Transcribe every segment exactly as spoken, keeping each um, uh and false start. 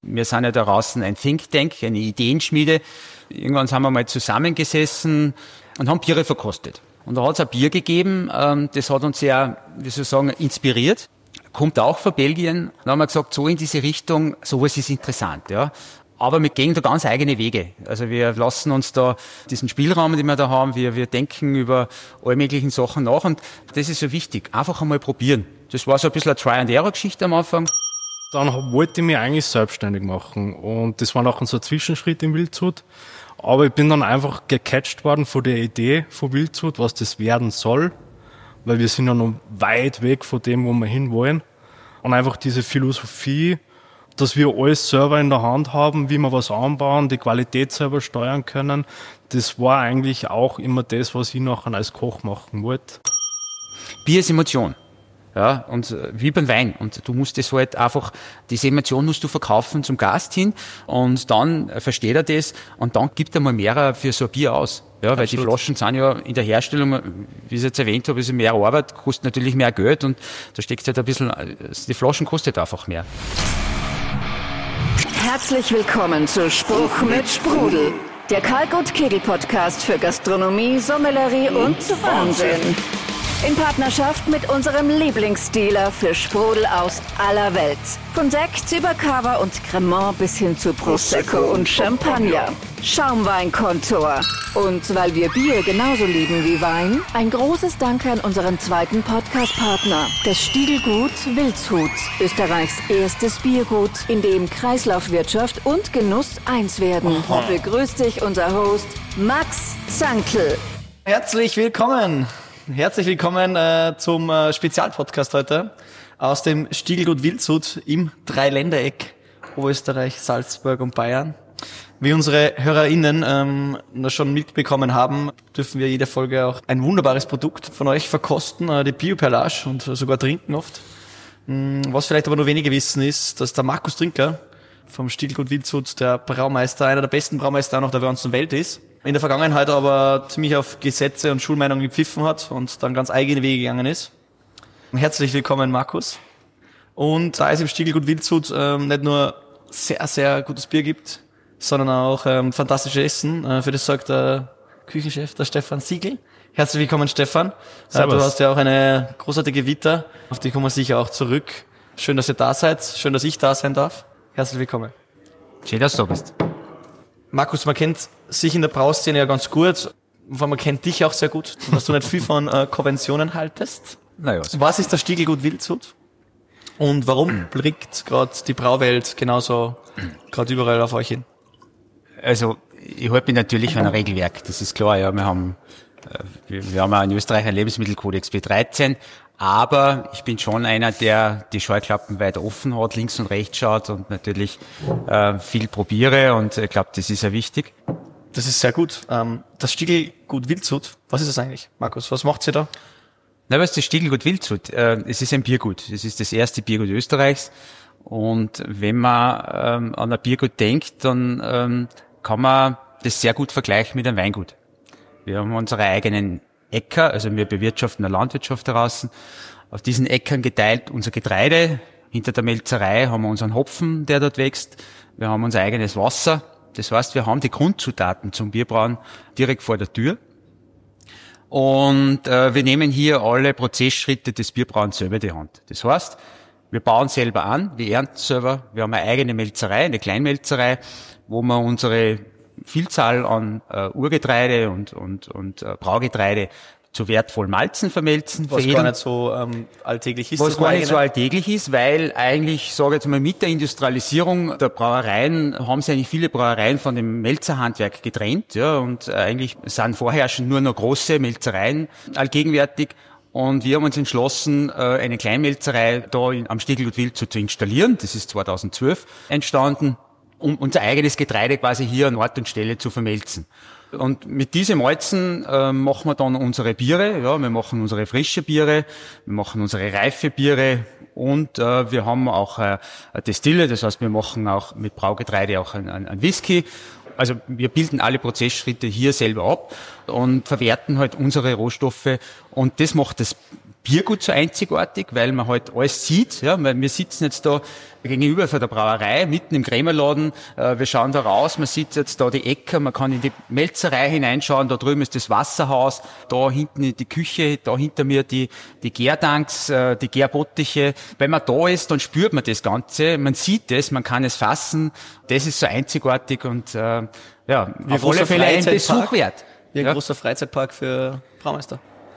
Wir sind ja da draußen ein Think Tank, eine Ideenschmiede. Irgendwann sind wir mal zusammengesessen und haben Biere verkostet. Und da hat es ein Bier gegeben, das hat uns sehr, wie soll ich sagen, inspiriert. Kommt auch von Belgien. Dann haben wir gesagt, so in diese Richtung, sowas ist interessant, ja. Aber wir gehen da ganz eigene Wege. Also wir lassen uns da diesen Spielraum, den wir da haben, wir, wir denken über alle möglichen Sachen nach und das ist so wichtig. Einfach einmal probieren. Das war so ein bisschen eine Try-and-Error-Geschichte am Anfang. Dann wollte ich mich eigentlich selbstständig machen und das war noch so ein Zwischenschritt im Wildshut. Aber ich bin dann einfach gecatcht worden von der Idee von Wildshut, was das werden soll, weil wir sind ja noch weit weg von dem, wo wir hinwollen. Und einfach diese Philosophie, dass wir alles selber in der Hand haben, wie wir was anbauen, die Qualität selber steuern können, das war eigentlich auch immer das, was ich nachher als Koch machen wollte. Bier ist Emotion. Ja, und wie beim Wein. Und du musst das halt einfach, diese Emotion musst du verkaufen zum Gast hin und dann versteht er das und dann gibt er mal mehr für so ein Bier aus. Ja, weil Absolut. Die Flaschen sind ja in der Herstellung, wie ich jetzt erwähnt habe, ist mehr Arbeit, kostet natürlich mehr Geld und da steckt halt ein bisschen, die Flaschen kostet einfach mehr. Herzlich willkommen zu Spruch mit Sprudel, der Kalk- und Kegel-Podcast für Gastronomie, Sommelerie und Wahnsinn. In Partnerschaft mit unserem Lieblingsdealer für Sprudel aus aller Welt. Von Sekt über Cava und Cremant bis hin zu Prosecco und Champagner. Schaumweinkontor. Und weil wir Bier genauso lieben wie Wein, ein großes Danke an unseren zweiten Podcast-Partner, das Stiegelgut Wildshut. Österreichs erstes Biergut, in dem Kreislaufwirtschaft und Genuss eins werden. Aha. Begrüßt dich unser Host Max Zankl. Herzlich willkommen. Herzlich willkommen äh, zum äh, Spezialpodcast heute aus dem Stiegelgut Wildshut im Dreiländereck Oberösterreich, Salzburg und Bayern. Wie unsere HörerInnen ähm, das schon mitbekommen haben, dürfen wir jede Folge auch ein wunderbares Produkt von euch verkosten, äh, die Bioperlage und äh, sogar trinken oft. Ähm, was vielleicht aber nur wenige wissen ist, dass der Markus Trinker vom Stiegelgut Wildshut der Braumeister, einer der besten Braumeister noch der ganzen Welt ist. In der Vergangenheit aber ziemlich auf Gesetze und Schulmeinungen gepfiffen hat und dann ganz eigene Wege gegangen ist. Herzlich willkommen, Markus. Und da es im Stiegelgut Wildshut ähm, nicht nur sehr, sehr gutes Bier gibt, sondern auch ähm, fantastisches Essen, äh, für das sorgt der Küchenchef, der Stefan Siegel. Herzlich willkommen, Stefan. Servus. Du hast ja auch eine großartige Vita, auf die kommen wir sicher auch zurück. Schön, dass ihr da seid, schön, dass ich da sein darf. Herzlich willkommen. Schön, dass du da bist. Markus, man kennt sich in der Brauszene ja ganz gut, und man kennt dich auch sehr gut, dass du nicht viel von äh, Konventionen haltest. Naja, so. Was ist das Stiegelgut Wildshut? Und warum blickt gerade die Brauwelt genauso gerade überall auf euch hin? Also, ich halte mich natürlich an ein Regelwerk, das ist klar, ja, wir haben, äh, wir, wir haben auch in Österreich einen Lebensmittelkodex B dreizehn, aber ich bin schon einer, der die Scheuklappen weit offen hat, links und rechts schaut und natürlich äh, viel probiere und ich glaube, das ist ja wichtig. Das ist sehr gut. Ähm, das Stiegelgut Wildshut, was ist das eigentlich, Markus? Was macht sie da? Na, was ist das Stiegelgut Wildshut? Äh, es ist ein Biergut. Es ist das erste Biergut Österreichs und wenn man ähm, an ein Biergut denkt, dann ähm, kann man das sehr gut vergleichen mit einem Weingut. Wir haben unsere eigenen Äcker, also wir bewirtschaften eine Landwirtschaft draußen. Auf diesen Äckern geteilt unser Getreide. Hinter der Melzerei haben wir unseren Hopfen, der dort wächst. Wir haben unser eigenes Wasser. Das heißt, wir haben die Grundzutaten zum Bierbrauen direkt vor der Tür. Und äh, wir nehmen hier alle Prozessschritte des Bierbrauens selber in die Hand. Das heißt, wir bauen selber an, wir ernten selber. Wir haben eine eigene Melzerei, eine Kleinmelzerei, wo wir unsere Vielzahl an äh, Urgetreide und und und äh, Braugetreide zu wertvollen Malzen vermelzen. Was gar nicht so ähm, alltäglich ist. Was gar nicht so alltäglich ist, weil eigentlich, sage ich jetzt mal, mit der Industrialisierung der Brauereien haben sich eigentlich viele Brauereien von dem Melzerhandwerk getrennt, ja, und äh, eigentlich sind vorher schon nur noch große Melzereien allgegenwärtig. Und wir haben uns entschlossen, äh, eine Kleinmelzerei da in, am Stiegelgut Wildshut zu installieren. Das ist zweitausendzwölf entstanden, um unser eigenes Getreide quasi hier an Ort und Stelle zu vermelzen. Und mit diesen Malzen äh, machen wir dann unsere Biere. Ja, wir machen unsere frische Biere, wir machen unsere reife Biere und äh, wir haben auch äh, eine Destille. Das heißt, wir machen auch mit Braugetreide auch ein, ein, ein Whisky. Also wir bilden alle Prozessschritte hier selber ab und verwerten halt unsere Rohstoffe. Und das macht das Biergut so einzigartig, weil man halt alles sieht, ja, weil wir sitzen jetzt da gegenüber von der Brauerei, mitten im Krämerladen, äh, wir schauen da raus, man sieht jetzt da die Ecke, man kann in die Melzerei hineinschauen, da drüben ist das Wasserhaus, da hinten die Küche, da hinter mir die, die Gärtanks, äh, die Gärbottiche. Wenn man da ist, dann spürt man das Ganze, man sieht es, man kann es fassen, das ist so einzigartig und, äh, ja, Wie auf alle Fälle ein Besuch Freizeitpark? wert. Wie ein Ja. großer Freizeitpark für Braumeister.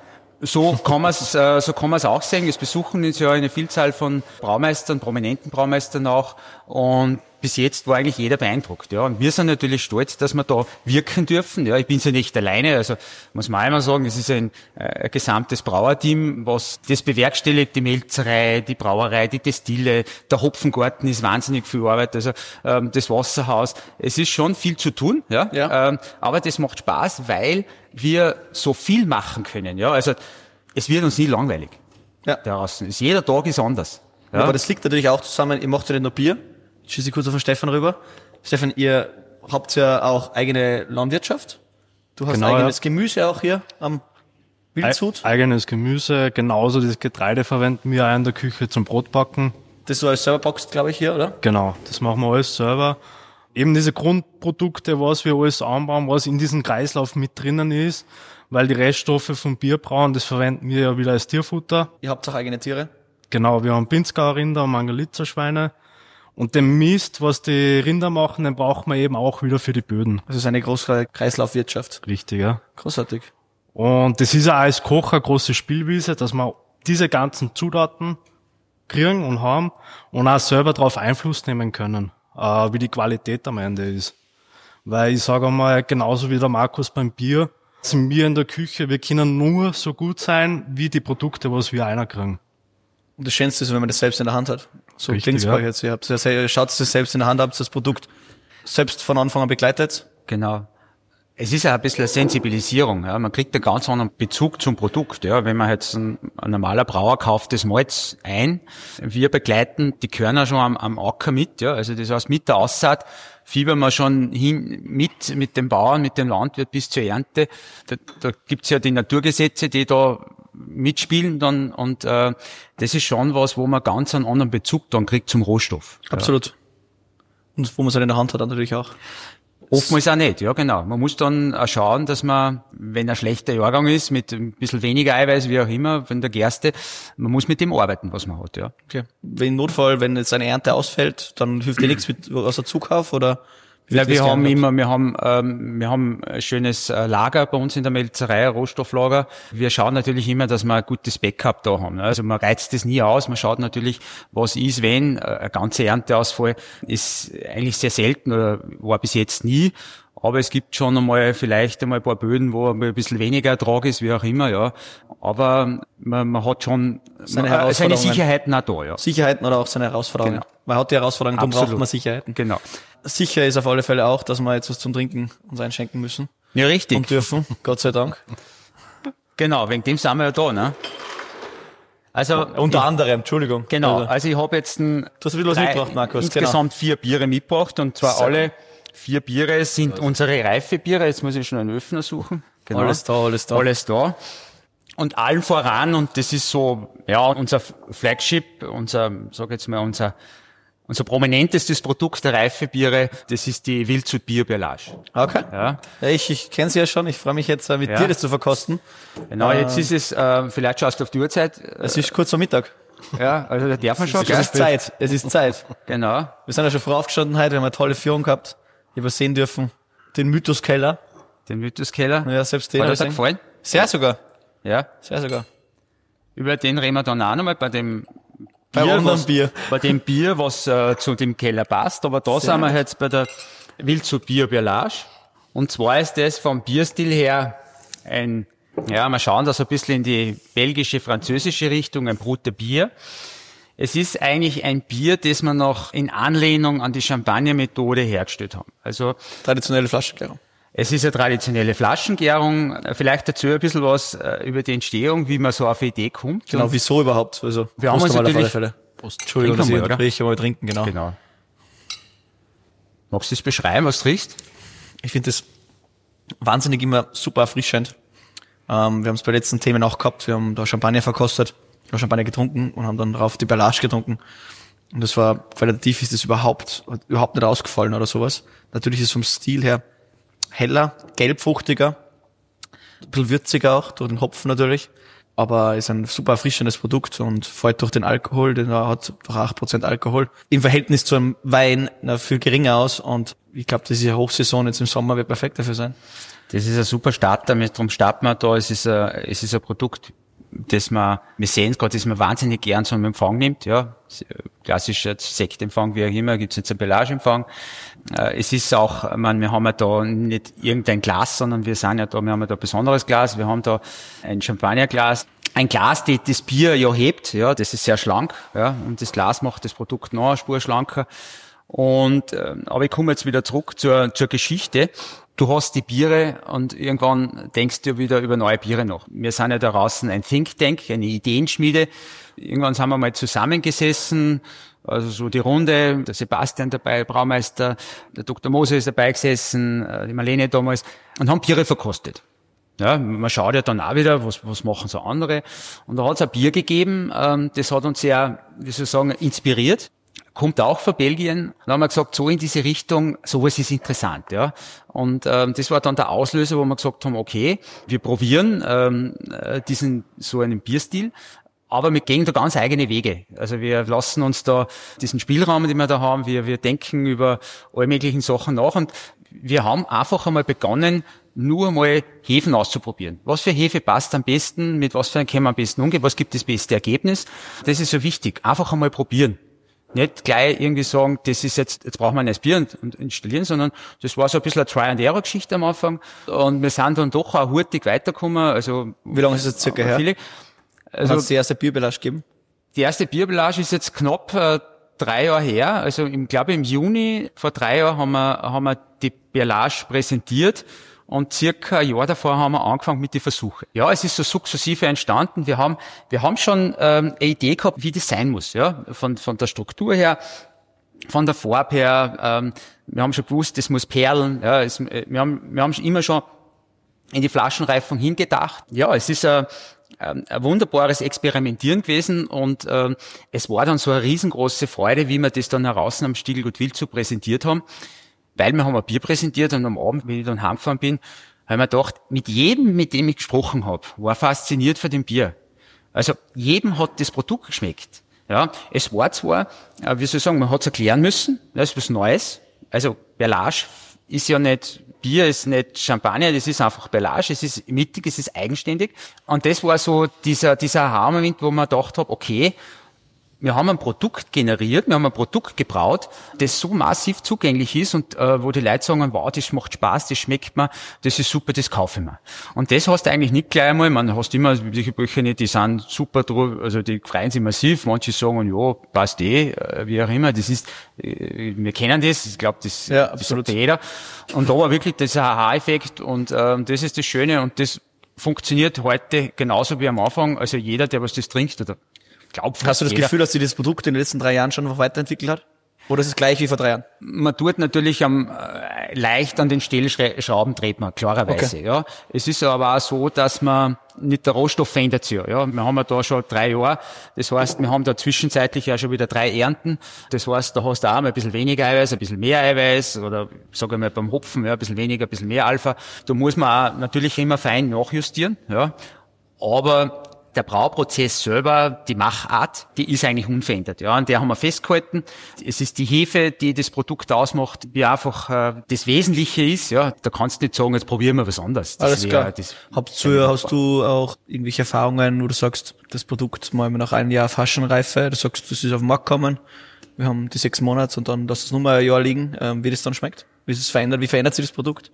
So kann man es, äh, so kann man es auch sehen. Es besuchen uns ja eine Vielzahl von Braumeistern, prominenten Braumeistern auch. Und bis jetzt war eigentlich jeder beeindruckt, ja. Und wir sind natürlich stolz, dass wir da wirken dürfen. Ja, ich bin ja nicht alleine. Also, muss man einmal sagen, es ist ein, äh, ein gesamtes Brauerteam, was das bewerkstelligt, die Melzerei, die Brauerei, die Destille, der Hopfengarten ist wahnsinnig viel Arbeit, also, ähm, das Wasserhaus. Es ist schon viel zu tun, ja. Ja. Ähm, aber das macht Spaß, weil wir so viel machen können, ja. Also, es wird uns nie langweilig. Ja. Daraus. Jeder Tag ist anders. Ja. Aber das liegt natürlich auch zusammen, ihr macht ja nicht nur Bier. Ich schieße kurz auf den Stefan rüber. Stefan, ihr habt ja auch eigene Landwirtschaft. Du hast Genau, eigenes ja. Gemüse auch hier am Wildshut. E- eigenes Gemüse, genauso das Getreide verwenden wir auch in der Küche zum Brotbacken. Das du alles selber backst, glaube ich, hier, oder? Genau, das machen wir alles selber. Eben diese Grundprodukte, was wir alles anbauen, was in diesem Kreislauf mit drinnen ist, weil die Reststoffe vom Bierbrauen, das verwenden wir ja wieder als Tierfutter. Ihr habt auch eigene Tiere. Genau, wir haben Pinzgauer Rinder und Mangalitzer Schweine. Und den Mist, was die Rinder machen, den brauchen wir eben auch wieder für die Böden. Das ist eine große Kreislaufwirtschaft. Richtig, ja. Großartig. Und das ist ja als Koch eine große Spielwiese, dass wir diese ganzen Zutaten kriegen und haben und auch selber darauf Einfluss nehmen können, äh, wie die Qualität am Ende ist. Weil ich sage einmal, genauso wie der Markus beim Bier, sind wir in der Küche, wir können nur so gut sein, wie die Produkte, was wir einkriegen. Und das Schönste ist, wenn man das selbst in der Hand hat. So Richtig, klingt's bei ja. euch jetzt. Ihr habt es ja, ihr schaut es selbst in der Hand, habt das Produkt selbst von Anfang an begleitet. Genau. Es ist ja ein bisschen eine Sensibilisierung. Ja. Man kriegt einen ganz anderen Bezug zum Produkt. Ja. Wenn man jetzt ein, ein normaler Brauer kauft das Malz ein, wir begleiten die Körner schon am, am Acker mit. Ja. Also das heißt, mit der Aussaat fiebern wir schon hin mit mit dem Bauern, mit dem Landwirt bis zur Ernte. Da, da gibt's ja die Naturgesetze, die da mitspielen dann und äh, das ist schon was, wo man ganz einen anderen Bezug dann kriegt zum Rohstoff. Absolut. Und wo man es halt in der Hand hat, dann natürlich auch. Oftmals auch nicht, ja genau. Man muss dann auch schauen, dass man, wenn ein schlechter Jahrgang ist, mit ein bisschen weniger Eiweiß, wie auch immer, von der Gerste, man muss mit dem arbeiten, was man hat, ja. Okay. Wenn Notfall, wenn jetzt eine Ernte ausfällt, dann hilft dir nichts mit aus der Zukauf oder? wie Ja, wird das wir haben gehandhabt? immer, wir haben, ähm, wir haben ein schönes äh, Lager bei uns in der Melzerei, ein Rohstofflager. Wir schauen natürlich immer, dass wir ein gutes Backup da haben. Also man reizt das nie aus. Man schaut natürlich, was ist, wenn. Äh, eine ganze Ernteausfall ist eigentlich sehr selten oder war bis jetzt nie. Aber es gibt schon einmal vielleicht einmal ein paar Böden, wo ein bisschen weniger Ertrag ist, wie auch immer, ja. Aber man, man hat schon Seine man, äh, seine Herausforderungen. Sicherheiten auch da, ja. Sicherheiten oder auch seine Herausforderungen. Genau. Man hat die Herausforderungen, darum Absolut. braucht man Sicherheiten. Genau. Sicher ist auf alle Fälle auch, dass wir jetzt was zum Trinken uns einschenken müssen Ja, richtig. und dürfen. Gott sei Dank. Genau, wegen dem sind wir ja da, ne? Also, Unter anderem, Entschuldigung. genau, Also, also ich habe jetzt ein, du hast ein bisschen was drei- mitgebracht, Markus. insgesamt vier Biere mitgebracht und zwar Sehr alle vier Biere sind unsere Reifebiere. Jetzt muss ich schon einen Öffner suchen. Genau. Alles da, alles da. Alles da. Und allen voran, und das ist so, ja, unser Flagship, unser, sag jetzt mal, unser, unser prominentestes Produkt der Reifebiere, das ist die Wildshut Bio Perlage. Okay. Ja. Ja, ich, ich kenne sie ja schon. Ich freue mich jetzt, äh, mit Ja. dir das zu verkosten. Genau, jetzt ist es, äh, vielleicht schaust du auf die Uhrzeit. Es ist kurz vor Mittag. Ja, also da darf man schon, Es gell? ist Zeit. Es ist Zeit. Genau. Wir sind ja schon früh aufgestanden heute. Wir haben eine tolle Führung gehabt. Ich habe sehen dürfen. Den Mythoskeller. Den Mythoskeller. Ja, selbst den. Hat hab er ich dir gesehen. gefallen? Sehr sogar. Ja. Sehr sogar. Über den reden wir dann auch nochmal bei dem Bei unserem was, Bier. Bei dem Bier, was äh, zu dem Keller passt. Aber da Sehr sind wir gut. jetzt bei der Wildshut Bio Perlage. Und zwar ist das vom Bierstil her ein, ja, mal schauen, das ein bisschen in die belgische, französische Richtung, ein Brut de Bier. Es ist eigentlich ein Bier, das wir noch in Anlehnung an die Champagner-Methode hergestellt haben. Also Traditionelle Flaschengärung. es ist eine traditionelle Flaschengärung. Vielleicht dazu ein bisschen was äh, über die Entstehung, wie man so auf die Idee kommt. Genau, Und wieso überhaupt? Also, Wir haben Prost uns einmal auf alle natürlich- Fälle. Prost. Entschuldigung, dass Trinken ich wir, oder? unterbreche, mal trinken, genau. Genau. Magst du das beschreiben, was du riechst? Ich finde das wahnsinnig immer super erfrischend. Ähm, wir haben es bei letzten Themen auch gehabt. Wir haben da Champagner verkostet, Champagner getrunken und haben dann drauf die Perlage getrunken. Und das war, qualitativ ist das überhaupt, überhaupt nicht ausgefallen oder sowas. Natürlich ist es vom Stil her heller, gelbfruchtiger, ein bisschen würziger auch, durch den Hopfen natürlich. Aber ist ein super erfrischendes Produkt und fällt durch den Alkohol, denn er hat doch acht Prozent Alkohol, im Verhältnis zu einem Wein na, viel geringer aus. Und ich glaube, diese Hochsaison jetzt im Sommer wird perfekt dafür sein. Das ist ein super Starter, darum starten wir da. Es ist ein, es ist ein Produkt, das man, wir sehen es gerade, das man wahnsinnig gern zum Empfang nimmt, ja. Klassischer Sektempfang, wie auch immer, gibt's jetzt einen Belageempfang. Es ist auch, ich meine, wir haben ja da nicht irgendein Glas, sondern wir sind ja da, wir haben ja da ein besonderes Glas, wir haben da ein Champagnerglas. Ein Glas, das das Bier ja hebt, ja, das ist sehr schlank, ja, und das Glas macht das Produkt noch eine Spur schlanker. Und, äh, aber ich komme jetzt wieder zurück zur, zur Geschichte. Du hast die Biere und irgendwann denkst du wieder über neue Biere nach. Wir sind ja da draußen ein Think Tank, eine Ideenschmiede. Irgendwann sind wir mal zusammengesessen, also so die Runde, der Sebastian dabei, der Braumeister, der Doktor Moser ist dabei gesessen, die Marlene damals, und haben Biere verkostet. Ja, man schaut ja dann auch wieder, was, was machen so andere. Und da hat es ein Bier gegeben, ähm, das hat uns sehr, wie soll ich sagen, inspiriert. Kommt auch von Belgien. Dann haben wir gesagt, so in diese Richtung, sowas ist interessant, ja. Und ähm, das war dann der Auslöser, wo wir gesagt haben, okay, wir probieren ähm, diesen so einen Bierstil, aber wir gehen da ganz eigene Wege. Also wir lassen uns da diesen Spielraum, den wir da haben, wir wir denken über alle möglichen Sachen nach und wir haben einfach einmal begonnen, nur mal Hefen auszuprobieren. Was für Hefe passt am besten, mit was für einem können wir am besten umgehen, was gibt das beste Ergebnis? Das ist so wichtig. Einfach einmal probieren. Nicht gleich irgendwie sagen, das ist jetzt, jetzt brauchen wir ein neues Bier und, und installieren, sondern das war so ein bisschen eine Try-and-Error-Geschichte am Anfang. Und wir sind dann doch auch hurtig weitergekommen. Also, wie lange ist es circa her? Viele. Also, hat es die erste Bierbelage gegeben? Die erste Bierbelage ist jetzt knapp äh, drei Jahre her. Also, ich glaube, im Juni vor drei Jahren haben wir, haben wir die Bierlage präsentiert. Und circa ein Jahr davor haben wir angefangen mit den Versuchen. Ja, es ist so sukzessive entstanden. Wir haben, wir haben schon ähm, eine Idee gehabt, wie das sein muss, ja, von von der Struktur her, von der Farbe her. Ähm, wir haben schon gewusst, das muss perlen. Ja, es, wir haben, wir haben immer schon in die Flaschenreifung hingedacht. Ja, es ist ein, ein wunderbares Experimentieren gewesen und ähm, es war dann so eine riesengroße Freude, wie wir das dann heraus am Stiegelgut Wildzug präsentiert haben. Weil wir haben ein Bier präsentiert und am Abend, wenn ich dann heimgefahren bin, habe ich mir gedacht, mit jedem, mit dem ich gesprochen habe, war fasziniert von dem Bier. Also jedem hat das Produkt geschmeckt. Ja, es war zwar, wie soll ich sagen, man hat es erklären müssen, das ist was Neues. Also Perlage ist ja nicht Bier, ist nicht Champagner, das ist einfach Perlage, es ist mittig, es ist eigenständig. Und das war so dieser dieser Aha-Moment, wo man gedacht habe, okay, wir haben ein Produkt generiert, wir haben ein Produkt gebraut, das so massiv zugänglich ist und äh, wo die Leute sagen, wow, das macht Spaß, das schmeckt mir, das ist super, das kaufe ich mir. Und das hast du eigentlich nicht gleich einmal, man hast immer solche Bücher nicht, die sind super drauf, also die freuen sich massiv, manche sagen, ja, passt eh, äh, wie auch immer, das ist, äh, wir kennen das, ich glaube, das, ja, das sagt jeder. Und da war wirklich dieser Aha-Effekt und äh, das ist das Schöne und das funktioniert heute genauso wie am Anfang, also jeder, der was das trinkt oder glaubt. Hast du das jeder. Gefühl, dass sich das Produkt in den letzten drei Jahren schon noch weiterentwickelt hat? Oder ist es gleich wie vor drei Jahren? Man tut natürlich am, äh, leicht an den Stellschrauben dreht man, klarerweise, okay. ja. Es ist aber auch so, dass man nicht der Rohstoff verändert sich, ja. Wir haben ja da schon drei Jahre. Das heißt, wir haben da zwischenzeitlich ja schon wieder drei Ernten. Das heißt, da hast du auch mal ein bisschen weniger Eiweiß, ein bisschen mehr Eiweiß oder, sage ich mal, beim Hopfen, ja, ein bisschen weniger, ein bisschen mehr Alpha. Da muss man auch natürlich immer fein nachjustieren, ja. Aber der Brauprozess selber, die Machart, die ist eigentlich unverändert. Ja, an der haben wir festgehalten. Es ist die Hefe, die das Produkt ausmacht, wie einfach äh, das Wesentliche ist. Ja, da kannst du nicht sagen, jetzt probieren wir was anderes. Das Alles wär, klar. Das hast, du, hast du auch irgendwelche Erfahrungen, wo du sagst, das Produkt mal nach einem Jahr Flaschenreife, du sagst, das ist auf den Markt gekommen, wir haben die sechs Monate und dann lass es nur mal ein Jahr liegen, ähm, wie das dann schmeckt? Wie ist es verändert? Wie verändert sich das Produkt?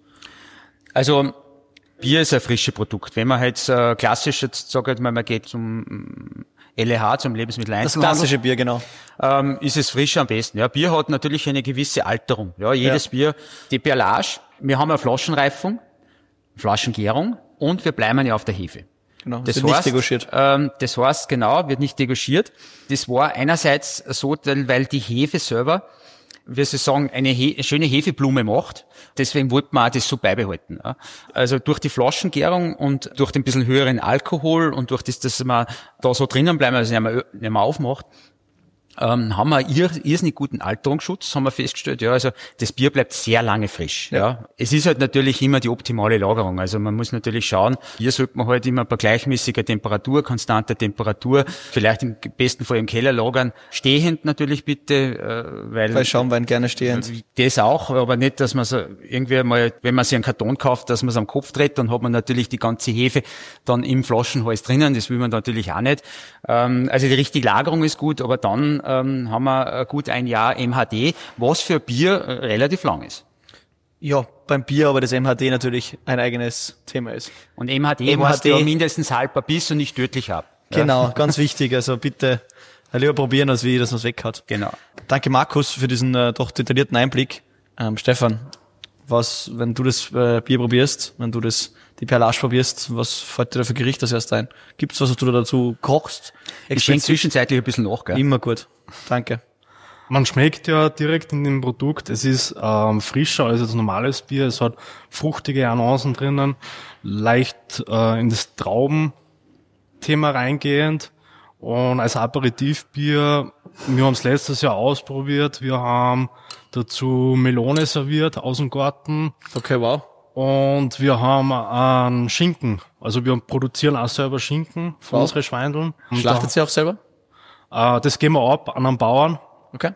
Also Bier ist ein frisches Produkt. Wenn man jetzt äh, klassisch jetzt sagt, man, man geht zum L E H, zum Lebensmitteleinzelhandel. Das klassische Bier, genau. Ähm, ist es frisch am besten. Ja, Bier hat natürlich eine gewisse Alterung. Ja, jedes ja. Bier. Die Perlage, wir haben eine Flaschenreifung, Flaschengärung und wir bleiben ja auf der Hefe. Genau, das wird heißt, nicht degorgiert. Ähm, das heißt, genau, wird nicht degorgiert. Das war einerseits so, weil die Hefe selber wie Sie sagen, eine he- schöne Hefeblume macht. Deswegen wollten wir auch das so beibehalten. Ja. Also durch die Flaschengärung und durch den bisschen höheren Alkohol und durch das, dass wir da so drinnen bleiben, also nicht mehr, nicht mehr aufmacht, ähm, haben wir einen irrsinnig guten Alterungsschutz, haben wir festgestellt. Ja, also das Bier bleibt sehr lange frisch. Ja. ja. Es ist halt natürlich immer die optimale Lagerung. Also man muss natürlich schauen, hier sollte man halt immer bei gleichmäßiger Temperatur, konstanter Temperatur, vielleicht im besten Fall im Keller lagern, stehend natürlich bitte, äh, weil... Bei Schaumwein gerne stehend. Das auch, aber nicht, dass man so irgendwie mal, wenn man sich einen Karton kauft, dass man es am Kopf dreht, dann hat man natürlich die ganze Hefe dann im Flaschenhals drinnen, das will man natürlich auch nicht. Ähm, also die richtige Lagerung ist gut, aber dann ähm, haben wir gut ein Jahr M H D, was für Bier äh, relativ lang ist. Ja, beim Bier, aber das M H D natürlich ein eigenes Thema ist. Und M H D M H D heißt ja mindestens halber Biss und nicht tödlich ab. Genau, Ja. ganz wichtig. Also bitte lieber probieren, als wie, dass man es weghaut. Genau. Danke Markus für diesen äh, doch detaillierten Einblick. Ähm, Stefan, was, wenn du das äh, Bier probierst, wenn du das die Perlage probierst, was fällt dir da für Gericht das erst ein? Gibt's was, was du da dazu kochst? Ich schenke zwischenzeitlich ein bisschen nach, gell? Immer gut. Danke. Man schmeckt ja direkt in dem Produkt, es ist ähm, frischer als das normales Bier, es hat fruchtige Nuancen drinnen, leicht äh, in das Traubenthema reingehend. Und als Aperitivbier, wir haben es letztes Jahr ausprobiert, wir haben dazu Melone serviert aus dem Garten. Okay, wow. Und wir haben einen Schinken, also wir produzieren auch selber Schinken für Wow. unsere Schweindeln. Und Schlachtet sie auch selber? da, äh, das geben wir ab an einen Bauern. Okay.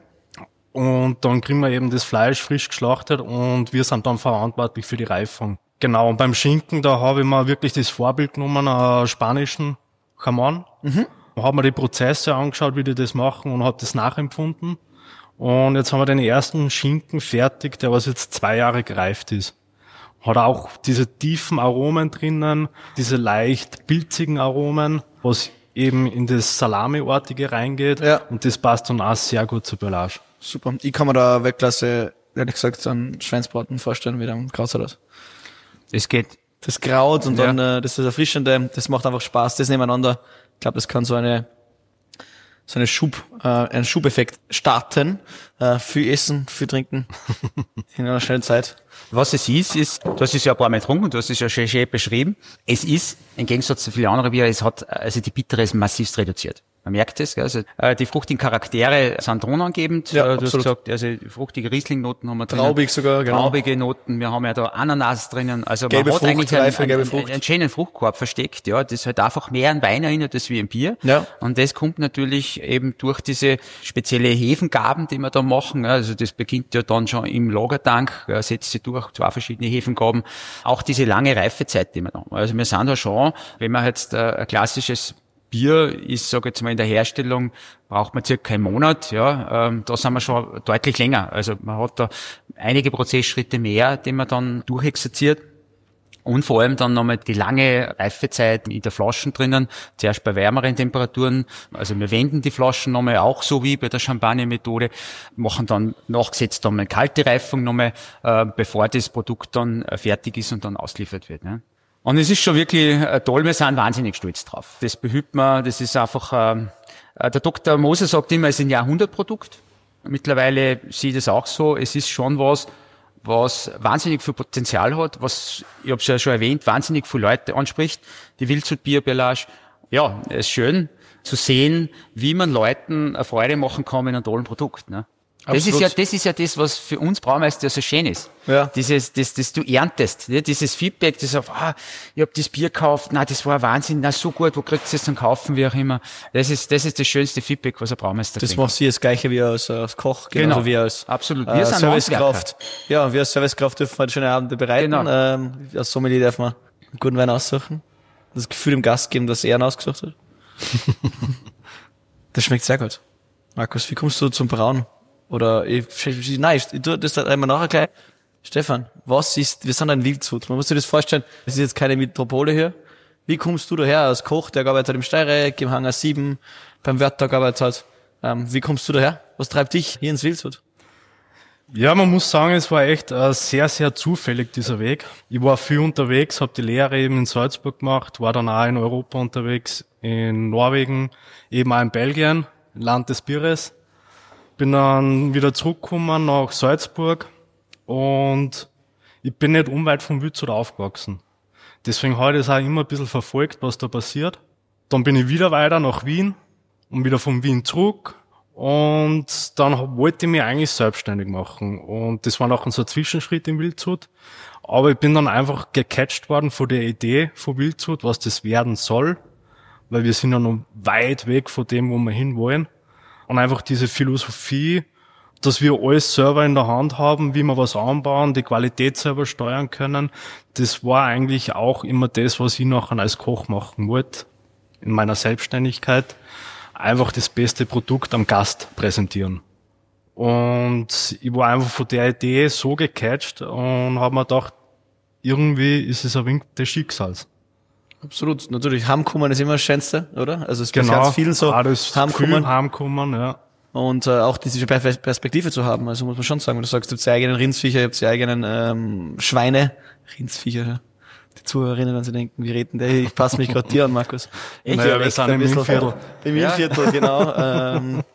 Und dann kriegen wir eben das Fleisch frisch geschlachtet und wir sind dann verantwortlich für die Reifung. Genau, und beim Schinken, da habe ich mir wirklich das Vorbild genommen, einen spanischen Jamón. Mhm. Habe mir die Prozesse angeschaut, wie die das machen und habe das nachempfunden. Und jetzt haben wir den ersten Schinken fertig, der was jetzt zwei Jahre gereift ist. Hat auch diese tiefen Aromen drinnen, diese leicht pilzigen Aromen, was eben in das Salamiartige reingeht. Ja. Und das passt dann auch sehr gut zur Perlage. Super. Ich kann mir da Weltklasse, ehrlich gesagt, einen Schweinsbraten vorstellen, wie am Krautsalat. Es geht. Das Kraut und Ja. dann äh, das ist Erfrischende, das macht einfach Spaß, das nebeneinander. Ich glaube, das kann so eine so eine Schub, äh, einen Schubeffekt starten. Äh, viel essen, viel trinken in einer schnellen Zeit. Was es ist, ist, du hast es ja ein paar Mal getrunken, du hast es ja schön, schön beschrieben. Es ist, im Gegensatz zu vielen anderen Bier, es hat, also die Bittere ist massivst reduziert. Man merkt es, gell? Also, äh, die fruchtigen Charaktere sind tonangebend. Ja, äh, du absolut. hast gesagt, also fruchtige Riesling-Noten haben wir drin. Traubig sogar, genau. Traubige Noten. Wir haben ja da Ananas drinnen. Also Gelbe man hat Frucht, eigentlich einen, reife gelbe einen, Frucht. einen schönen Fruchtkorb versteckt. Ja, das halt einfach mehr an Wein erinnert als wie ein Bier. Ja. Und das kommt natürlich eben durch diese spezielle Hefengaben, die wir da machen. Also das beginnt ja dann schon im Lagertank, ja, setzt sich durch, zwei verschiedene Hefengaben. Auch diese lange Reifezeit, die wir da haben. Also wir sind da schon, wenn man jetzt äh, ein klassisches Bier ist, sage ich jetzt mal, in der Herstellung braucht man circa einen Monat, ja, ähm, da sind wir schon deutlich länger. Also man hat da einige Prozessschritte mehr, die man dann durchexerziert. Und vor allem dann nochmal die lange Reifezeit in der Flaschen drinnen, zuerst bei wärmeren Temperaturen. Also wir wenden die Flaschen nochmal auch so wie bei der Champagner-Methode, machen dann nachgesetzt dann eine kalte Reifung nochmal, äh, bevor das Produkt dann äh, fertig ist und dann ausgeliefert wird. Ne? Und es ist schon wirklich äh, toll, wir sind wahnsinnig stolz drauf. Das behübt man, das ist einfach, ähm, äh, der Doktor Moser sagt immer, es ist ein Jahrhundertprodukt. Mittlerweile sieht es auch so, es ist schon was, was wahnsinnig viel Potenzial hat, was, ich habe es ja schon erwähnt, wahnsinnig viele Leute anspricht, die Wildshut-Bier-Perlage. Ja, es ist schön zu sehen, wie man Leuten eine Freude machen kann mit einem tollen Produkt. Ne? Das ist Absolut. ja, das ist ja das, was für uns Braumeister so schön ist. Ja. Dieses, das, das du erntest, ne? Dieses Feedback, das auf, ah, ich hab das Bier gekauft, na, das war Wahnsinn, na, so gut, wo kriegst du es dann kaufen, wie auch immer. Das ist, das ist das schönste Feedback, was ein Braumeister Das kriegt. macht sie das Gleiche wie als, als Koch, genauso Genau. wie als Absolut. Wir äh, sind Servicekraft. Ja, wir als Servicekraft dürfen halt schöne Abende bereiten. Genau. Ähm, als Sommelier darf man einen guten Wein aussuchen. Das Gefühl dem Gast geben, dass er ihn ausgesucht hat. Das schmeckt sehr gut. Markus, wie kommst du zum Brauen? Oder, ich, nein, ich, ich tu das dann einmal nachher gleich. Stefan, was ist, wir sind ein Wildshut. Man muss sich das vorstellen, das ist jetzt keine Metropole hier. Wie kommst du daher als Koch, der gearbeitet hat im Steirereck, im Hangar sieben, beim Wörter gearbeitet hat? Ähm, wie kommst du daher? Was treibt dich hier ins Wildshut? Ja, man muss sagen, es war echt äh, sehr, sehr zufällig, dieser Weg. Ich war viel unterwegs, habe die Lehre eben in Salzburg gemacht, war dann auch in Europa unterwegs, in Norwegen, eben auch in Belgien, Land des Bieres. Bin dann wieder zurückgekommen nach Salzburg und ich bin nicht unweit vom Wildshut aufgewachsen. Deswegen habe ich das auch immer ein bisschen verfolgt, was da passiert. Dann bin ich wieder weiter nach Wien und wieder von Wien zurück. Und dann wollte ich mich eigentlich selbstständig machen. Und das war nachher so ein Zwischenschritt im Wildshut. Aber ich bin dann einfach gecatcht worden von der Idee von Wildshut, was das werden soll. Weil wir sind ja noch weit weg von dem, wo wir hinwollen. Und einfach diese Philosophie, dass wir alles selber in der Hand haben, wie wir was anbauen, die Qualität selber steuern können. Das war eigentlich auch immer das, was ich nachher als Koch machen wollte in meiner Selbstständigkeit. Einfach das beste Produkt am Gast präsentieren. Und ich war einfach von der Idee so gecatcht und habe mir gedacht, irgendwie ist es ein Wink des Schicksals. Absolut. Natürlich, heimkommen ist immer das Schönste, oder? Also es Genau. passiert ganz vielen so, Alles heimkommen. heimkommen, ja. Und äh, auch diese Perspektive zu haben. Also muss man schon sagen, wenn du sagst, du hast die eigenen Rindsviecher, ihr habt die eigenen ähm, Schweine, Rindsviecher. Die Zuhörerinnen, wenn sie denken, wie reden der? Ich passe mich gerade dir an, Markus. Ich naja, wir sind im Innviertel. Im Innviertel, genau. ähm,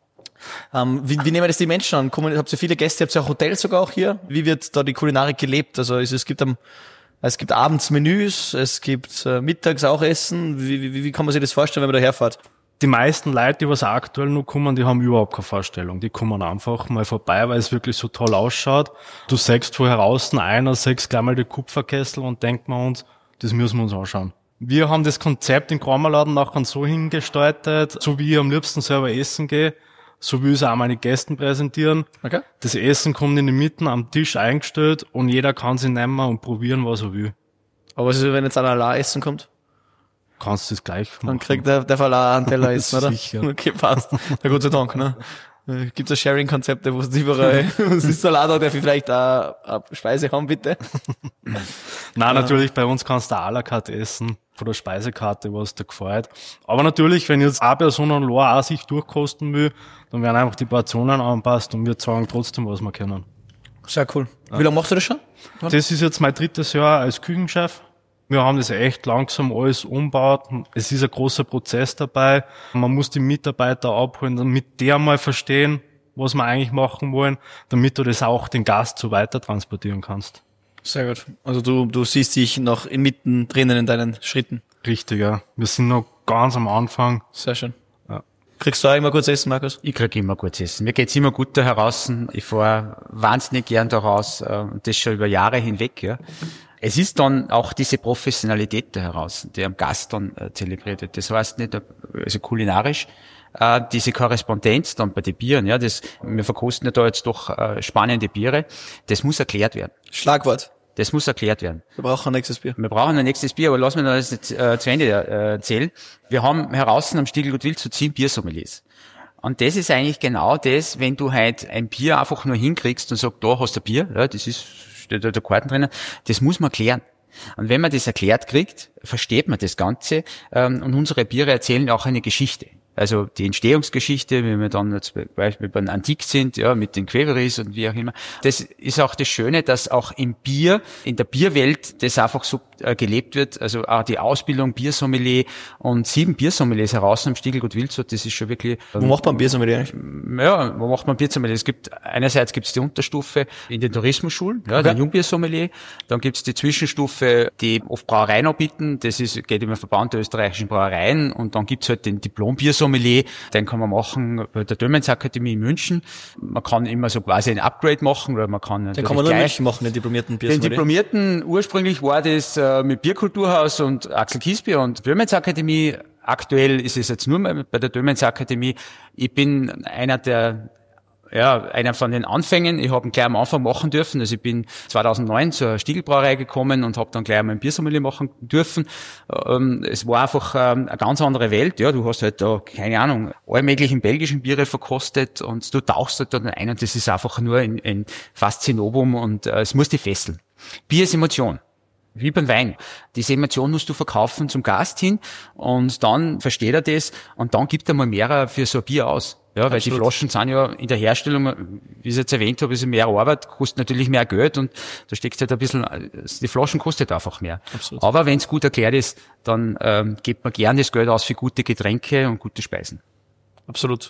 ähm, wie, wie nehmen das die Menschen an? Kommen, habt ihr viele Gäste? Habt ihr auch Hotels sogar auch hier? Wie wird da die Kulinarik gelebt? Also es, es gibt am, es gibt abends Menüs, es gibt äh, mittags auch Essen. Wie, wie, wie kann man sich das vorstellen, wenn man da herfährt? Die meisten Leute, die was aktuell noch kommen, die haben überhaupt keine Vorstellung. Die kommen einfach mal vorbei, weil es wirklich so toll ausschaut. Du sägst vorher außen einer, sägst gleich mal die Kupferkessel und denkt man uns, das müssen wir uns anschauen. Wir haben das Konzept im Kramerladen nachher so hingestaltet, so wie ich am liebsten selber essen gehe, so will ich es auch meine Gästen präsentieren. Okay. Das Essen kommt in die Mitte am Tisch eingestellt und jeder kann sich nehmen und probieren, was er will. Aber was ist, wenn jetzt einer allein essen kommt? Kannst du das gleich machen. Dann kriegt der, der Verlag einen Teller essen, oder? Sicher. Okay, passt. Na Gott sei Dank, ne? Gibt es Sharing-Konzepte, wo es überall, es ist Salat, darf ich vielleicht auch eine Speise haben, bitte? Nein, natürlich, bei uns kannst du auch à la carte essen, von der Speisekarte, was dir gefällt. Aber natürlich, wenn jetzt eine Person an Lohr auch sich durchkosten will, dann werden einfach die Portionen anpasst und wir sagen trotzdem, was wir können. Sehr cool. Ja. Wie lange machst du das schon? Das ist jetzt mein drittes Jahr als Küchenchef. Wir haben das echt langsam alles umgebaut. Es ist ein großer Prozess dabei. Man muss die Mitarbeiter abholen, damit die mal verstehen, was wir eigentlich machen wollen, damit du das auch den Gast so weiter transportieren kannst. Sehr gut. Also du, du siehst dich noch mitten drinnen in deinen Schritten. Richtig, ja. Wir sind noch ganz am Anfang. Sehr schön. Ja. Kriegst du auch immer gutes Essen, Markus? Ich krieg immer gutes Essen. Mir geht's immer gut da heraus. Ich fahre wahnsinnig gern da raus, und das schon über Jahre hinweg, ja. Es ist dann auch diese Professionalität da heraus, die am Gast dann äh, zelebriert wird. Das heißt nicht, also kulinarisch, äh, diese Korrespondenz dann bei den Bieren, ja, das, wir verkosten ja da jetzt doch äh, spannende Biere, das muss erklärt werden. Schlagwort. Das muss erklärt werden. Wir brauchen ein nächstes Bier. Wir brauchen ein nächstes Bier, aber lass mich das jetzt äh, zu Ende äh, erzählen. Wir haben heraus am Stiegelgut Wildshut zehn Biersommeliers. Und das ist eigentlich genau das, wenn du halt ein Bier einfach nur hinkriegst und sagst, da hast du ein Bier, ja, das ist, steht da der Karten drinnen, das muss man klären. Und wenn man das erklärt kriegt, versteht man das Ganze, ähm, und unsere Biere erzählen auch eine Geschichte. Also die Entstehungsgeschichte, wenn wir dann jetzt zum Beispiel beim Antik sind, ja, mit den Queveris und wie auch immer. Das ist auch das Schöne, dass auch im Bier, in der Bierwelt, das einfach so äh, gelebt wird. Also auch die Ausbildung Biersommelier und sieben Biersommeliers heraus am Stiegelgut Wildshut, das ist schon wirklich... Ähm, wo macht man Biersommelier eigentlich? Ja, wo macht man Biersommelier? Es gibt, einerseits gibt es die Unterstufe in den Tourismusschulen, ja, okay. Den Jungbiersommelier. Dann gibt es die Zwischenstufe, die oft Brauereien anbieten. Das ist, geht über den Verband der österreichischen Brauereien. Und dann gibt es halt den Diplom-Biersommelier. Sommelier, den kann man machen bei der Dömenz Akademie in München. Man kann immer so quasi ein Upgrade machen, oder man kann den kann man nur in München machen, den diplomierten Biersommelier. Den diplomierten, ursprünglich war das äh, mit Bierkulturhaus und Axel Kiesbier und Dömenz Akademie. Aktuell ist es jetzt nur bei der Dömenz Akademie. Ich bin einer der Ja, einer von den Anfängen. Ich habe ihn gleich am Anfang machen dürfen. Also ich bin zweitausendneun zur Stiegelbrauerei gekommen und habe dann gleich einmal ein Biersommelier machen dürfen. Ähm, es war einfach ähm, eine ganz andere Welt. Ja, du hast halt da, keine Ahnung, alle möglichen belgischen Biere verkostet und du tauchst halt dann ein und das ist einfach nur ein, ein Faszinovum und äh, es muss dich fesseln. Bier ist Emotion. Wie beim Wein. Diese Emotion musst du verkaufen zum Gast hin und dann versteht er das und dann gibt er mal mehr für so ein Bier aus. Ja, weil Absolut. Die Flaschen sind ja in der Herstellung, wie ich jetzt erwähnt habe, ist mehr Arbeit, kostet natürlich mehr Geld und da steckt halt ein bisschen, die Flaschen kostet einfach mehr. Absolut. Aber wenn es gut erklärt ist, dann ähm, gibt man gern das Geld aus für gute Getränke und gute Speisen. Absolut.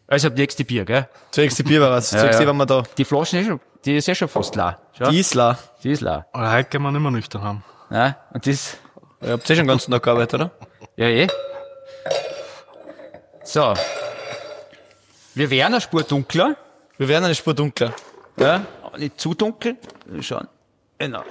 Also, nächste Bier, gell? Zuerst die Bier war was. Ja, Zuerst ja. waren wir da. Die Flaschen ist schon, die ist ja schon fast leer. Schau. Die Isla. Die ist leer. Aber heute gehen wir nicht mehr nüchtern haben. Ja, und das, Ihr habt eh schon den ganzen Tag gearbeitet, oder? ja, eh. So. Wir werden eine Spur dunkler. Wir werden eine Spur dunkler. Ja? Aber nicht zu dunkel. Schauen. Genau.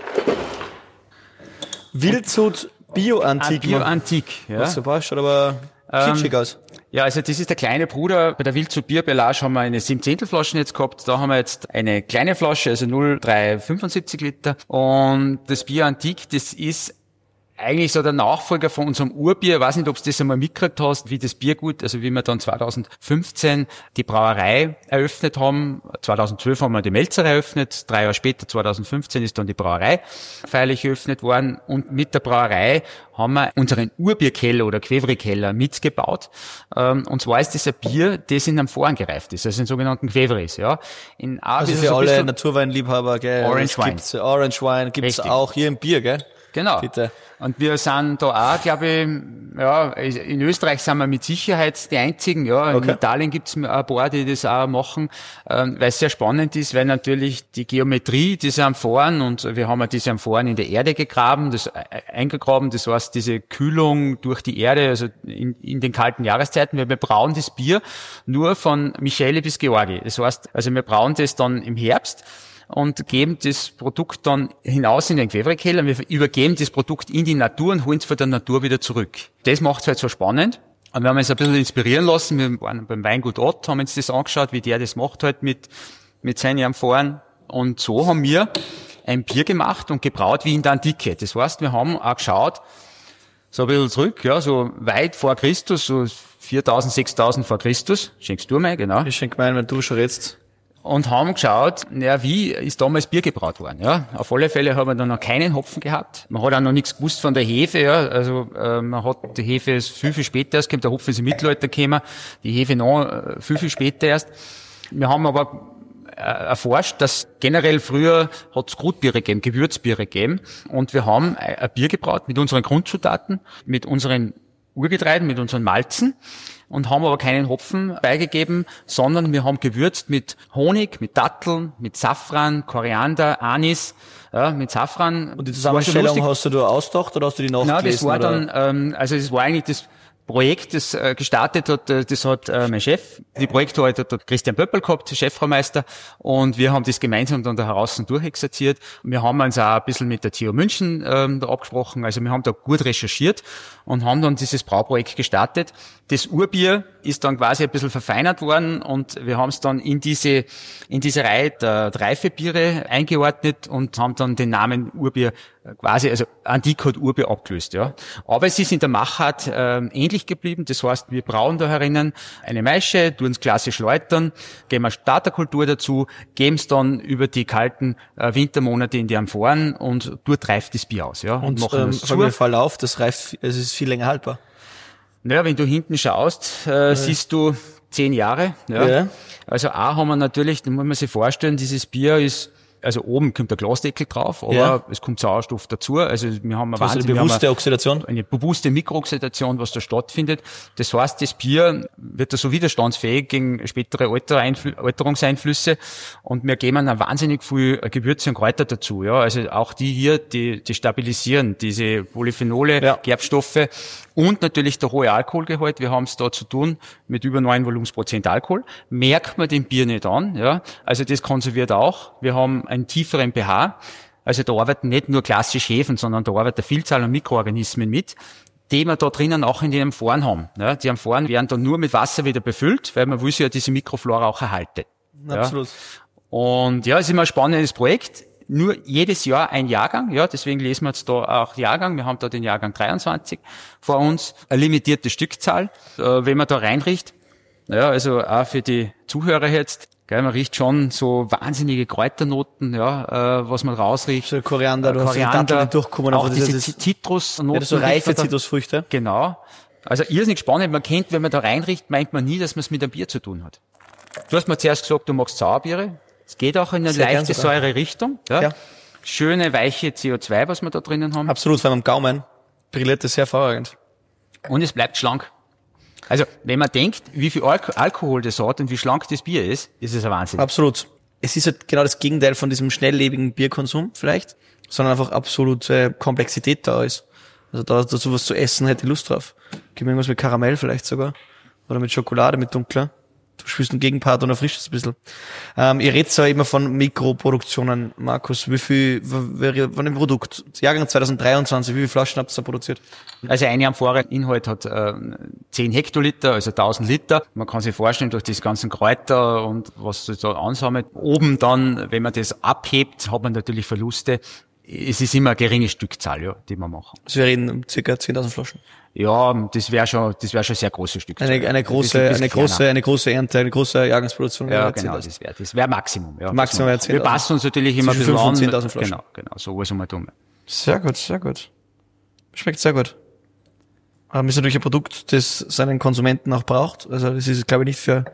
Wildshut Bio-Antik. Bio-Antik, ja. Was du brauchst, schaut aber kitschig aus. Ja, also das ist der kleine Bruder. Bei der Wildshut Bierbellage haben wir eine sieben Zehntel Flaschen jetzt gehabt. Da haben wir jetzt eine kleine Flasche, also null Komma dreihundertfünfundsiebzig Liter. Und das Bier Antik, das ist eigentlich so der Nachfolger von unserem Urbier. Ich weiß nicht, ob du das einmal mitgekriegt hast, wie das Biergut, also wie wir dann zweitausendfünfzehn die Brauerei eröffnet haben. zweitausendzwölf haben wir die Melzerei eröffnet. Drei Jahre später, zweitausendfünfzehn, ist dann die Brauerei feierlich eröffnet worden. Und mit der Brauerei haben wir unseren Urbierkeller oder Quevri-Keller mitgebaut. Und zwar ist das ein Bier, das in einem Foren gereift ist, also in sogenannten Quevris, ja. In A Also ist es für ein alle bisschen- Naturweinliebhaber, gell? Orange das gibt's, Orange Wine gibt's Richtig. auch hier im Bier, gell? Genau. Bitte. Und wir sind da auch, glaube ich, ja, in Österreich sind wir mit Sicherheit die einzigen, ja. In Okay. Italien gibt's ein paar, die das auch machen, ähm, weil es sehr spannend ist, weil natürlich die Geometrie, diese Amphoren, und wir haben ja diese Amphoren in der Erde gegraben, das äh, eingegraben, das heißt, diese Kühlung durch die Erde, also in, in den kalten Jahreszeiten, weil wir brauen das Bier nur von Michele bis Georgi. Das heißt, also wir brauen das dann im Herbst und geben das Produkt dann hinaus in den Quevri-Keller. Wir übergeben das Produkt in die Natur und holen es von der Natur wieder zurück. Das macht es halt so spannend. Und wir haben uns ein bisschen inspirieren lassen. Wir waren beim Weingut Ott, haben uns das angeschaut, wie der das macht halt mit, mit seinen Amphoren. Und so haben wir ein Bier gemacht und gebraut wie in der Antike. Das heißt, wir haben auch geschaut, so ein bisschen zurück, ja, so weit vor Christus, so viertausend, sechstausend vor Christus. Schenkst du mal, genau. Ist schon gemein, wenn du schon redst. Und haben geschaut, ja, wie ist damals Bier gebraut worden, ja. Auf alle Fälle haben wir dann noch keinen Hopfen gehabt. Man hat auch noch nichts gewusst von der Hefe, ja. Also, äh, man hat, die Hefe ist viel, viel später erst gekommen, der Hopfen ist im Mittelalter gekommen, die Hefe noch äh, viel, viel später erst. Wir haben aber äh, erforscht, dass generell früher hat es Grutbiere gegeben, Gewürzbiere gegeben. Und wir haben ein, ein Bier gebraut mit unseren Grundzutaten, mit unseren Urgetreiden, mit unseren Malzen, und haben aber keinen Hopfen beigegeben, sondern wir haben gewürzt mit Honig, mit Datteln, mit Safran, Koriander, Anis, ja, mit Safran. Und die Das war schon Zusammenstellung lustig. hast du da ausgedacht oder hast du die nachgelesen? Nein, das war oder? dann, ähm, also das war eigentlich das Projekt, das äh, gestartet hat, äh, das hat äh, mein Chef, die Projektleiter hat Christian Pöppel gehabt, der Chefbraumeister, und wir haben das gemeinsam dann da heraus durchexerziert. Wir haben uns auch ein bisschen mit der T U München ähm, da abgesprochen, also wir haben da gut recherchiert und haben dann dieses Brauprojekt gestartet. Das Urbier ist dann quasi ein bisschen verfeinert worden und wir haben es dann in diese in diese Reihe der Reifebiere eingeordnet und haben dann den Namen Urbier quasi, also Antik hat Urbier abgelöst, ja. Aber es ist in der Machart äh, ähnlich geblieben. Das heißt, wir brauen da herinnen eine Maische, tun es klassisch läutern, geben eine Starterkultur dazu, geben es dann über die kalten äh, Wintermonate in die Amphoren und dort reift das Bier aus, ja. Und machen ähm, das von mir Verlauf, das reift, es ist viel länger haltbar. Naja, wenn du hinten schaust, äh, siehst du zehn Jahre. Ja. Ja. Also A haben wir natürlich, da muss man sich vorstellen, dieses Bier ist, also oben kommt der Glasdeckel drauf, aber Ja. es kommt Sauerstoff dazu. Also wir haben eine Also Wahnsinn, die wir haben bewusste Oxidation. eine bewusste Mikrooxidation, was da stattfindet. Das heißt, das Bier wird da so widerstandsfähig gegen spätere Altereinfl- Alterungseinflüsse, und wir geben da wahnsinnig viel Gewürze und Kräuter dazu. Ja, also auch die hier, die, die stabilisieren diese Polyphenole, Ja. Gerbstoffe, und natürlich der hohe Alkoholgehalt. Wir haben es da zu tun mit über neun Volumensprozent Alkohol. Merkt man dem Bier nicht an. Ja, also das konserviert auch. Wir haben einen tieferen pH. Also da arbeiten nicht nur klassisch Hefen, sondern da arbeitet eine Vielzahl an Mikroorganismen mit, die wir da drinnen auch in den Amphoren haben. Ja, die Amphoren werden dann nur mit Wasser wieder befüllt, weil man will sich ja diese Mikroflora auch erhalten. Absolut. Ja. Und ja, es ist immer ein spannendes Projekt. Nur jedes Jahr ein Jahrgang, ja, deswegen lesen wir jetzt da auch Jahrgang. Wir haben da den Jahrgang dreiundzwanzig vor uns, eine limitierte Stückzahl, äh, wenn man da reinriecht. Ja, also auch für die Zuhörer jetzt, gell, man riecht schon so wahnsinnige Kräuternoten, ja, äh, was man rausriecht. So Koriander, du hast die Koriander, Datteln, die durchkommen, auch aber diese das ist- Zitrusnoten. Ja, das ist so riecht reife man da. Zitrusfrüchte. Genau. Also irrsinnig spannend. Man kennt, wenn man da reinriecht, meint man nie, dass man es mit einem Bier zu tun hat. Du hast mir zuerst gesagt, du magst Sauerbiere. Es geht auch in eine Sehr gern leichte sogar. Säure-Richtung. Ja. Ja. Schöne, weiche C O zwei, was wir da drinnen haben. Absolut, vor allem am Gaumen brilliert das hervorragend. Und es bleibt schlank. Also, wenn man denkt, wie viel Alk- Alkohol das hat und wie schlank das Bier ist, ist es ein Wahnsinn. Absolut. Es ist halt genau das Gegenteil von diesem schnelllebigen Bierkonsum vielleicht, sondern einfach absolute Komplexität da ist. Also da dazu was zu essen, hätte ich Lust drauf. Gib mir irgendwas mit Karamell vielleicht sogar. Oder mit Schokolade, mit dunkler. Du spielst einen Gegenpart und erfrischt es ein bisschen. Ähm, ihr redet ja immer von Mikroproduktionen, Markus. Wie viel wäre von dem Produkt? Jahrgang zwanzig dreiundzwanzig, wie viele Flaschen habt ihr da produziert? Also eine Amphoreninhalt hat äh, zehn Hektoliter, also tausend Liter. Man kann sich vorstellen, durch diese ganzen Kräuter und was sich da ansammelt. Oben dann, wenn man das abhebt, hat man natürlich Verluste. Es ist immer eine geringe Stückzahl, ja, die wir machen. Also wir reden um circa zehntausend Flaschen. Ja, das wäre schon, das wäre schon sehr große Stückzahl. Eine, eine große, ein bisschen eine große, kleiner. eine große Ernte, eine große Jahrgangsproduktion. Ja, genau, das wäre, das wäre Maximum, ja. Maximum wäre Wir zehntausend. passen uns natürlich immer ein Zwischen bisschen fünf und an. zehntausend Flaschen. Genau, genau, so alles um und um. Sehr gut, sehr gut. Schmeckt sehr gut. Aber ist natürlich ein Produkt, das seinen Konsumenten auch braucht. Also das ist, glaube ich, nicht für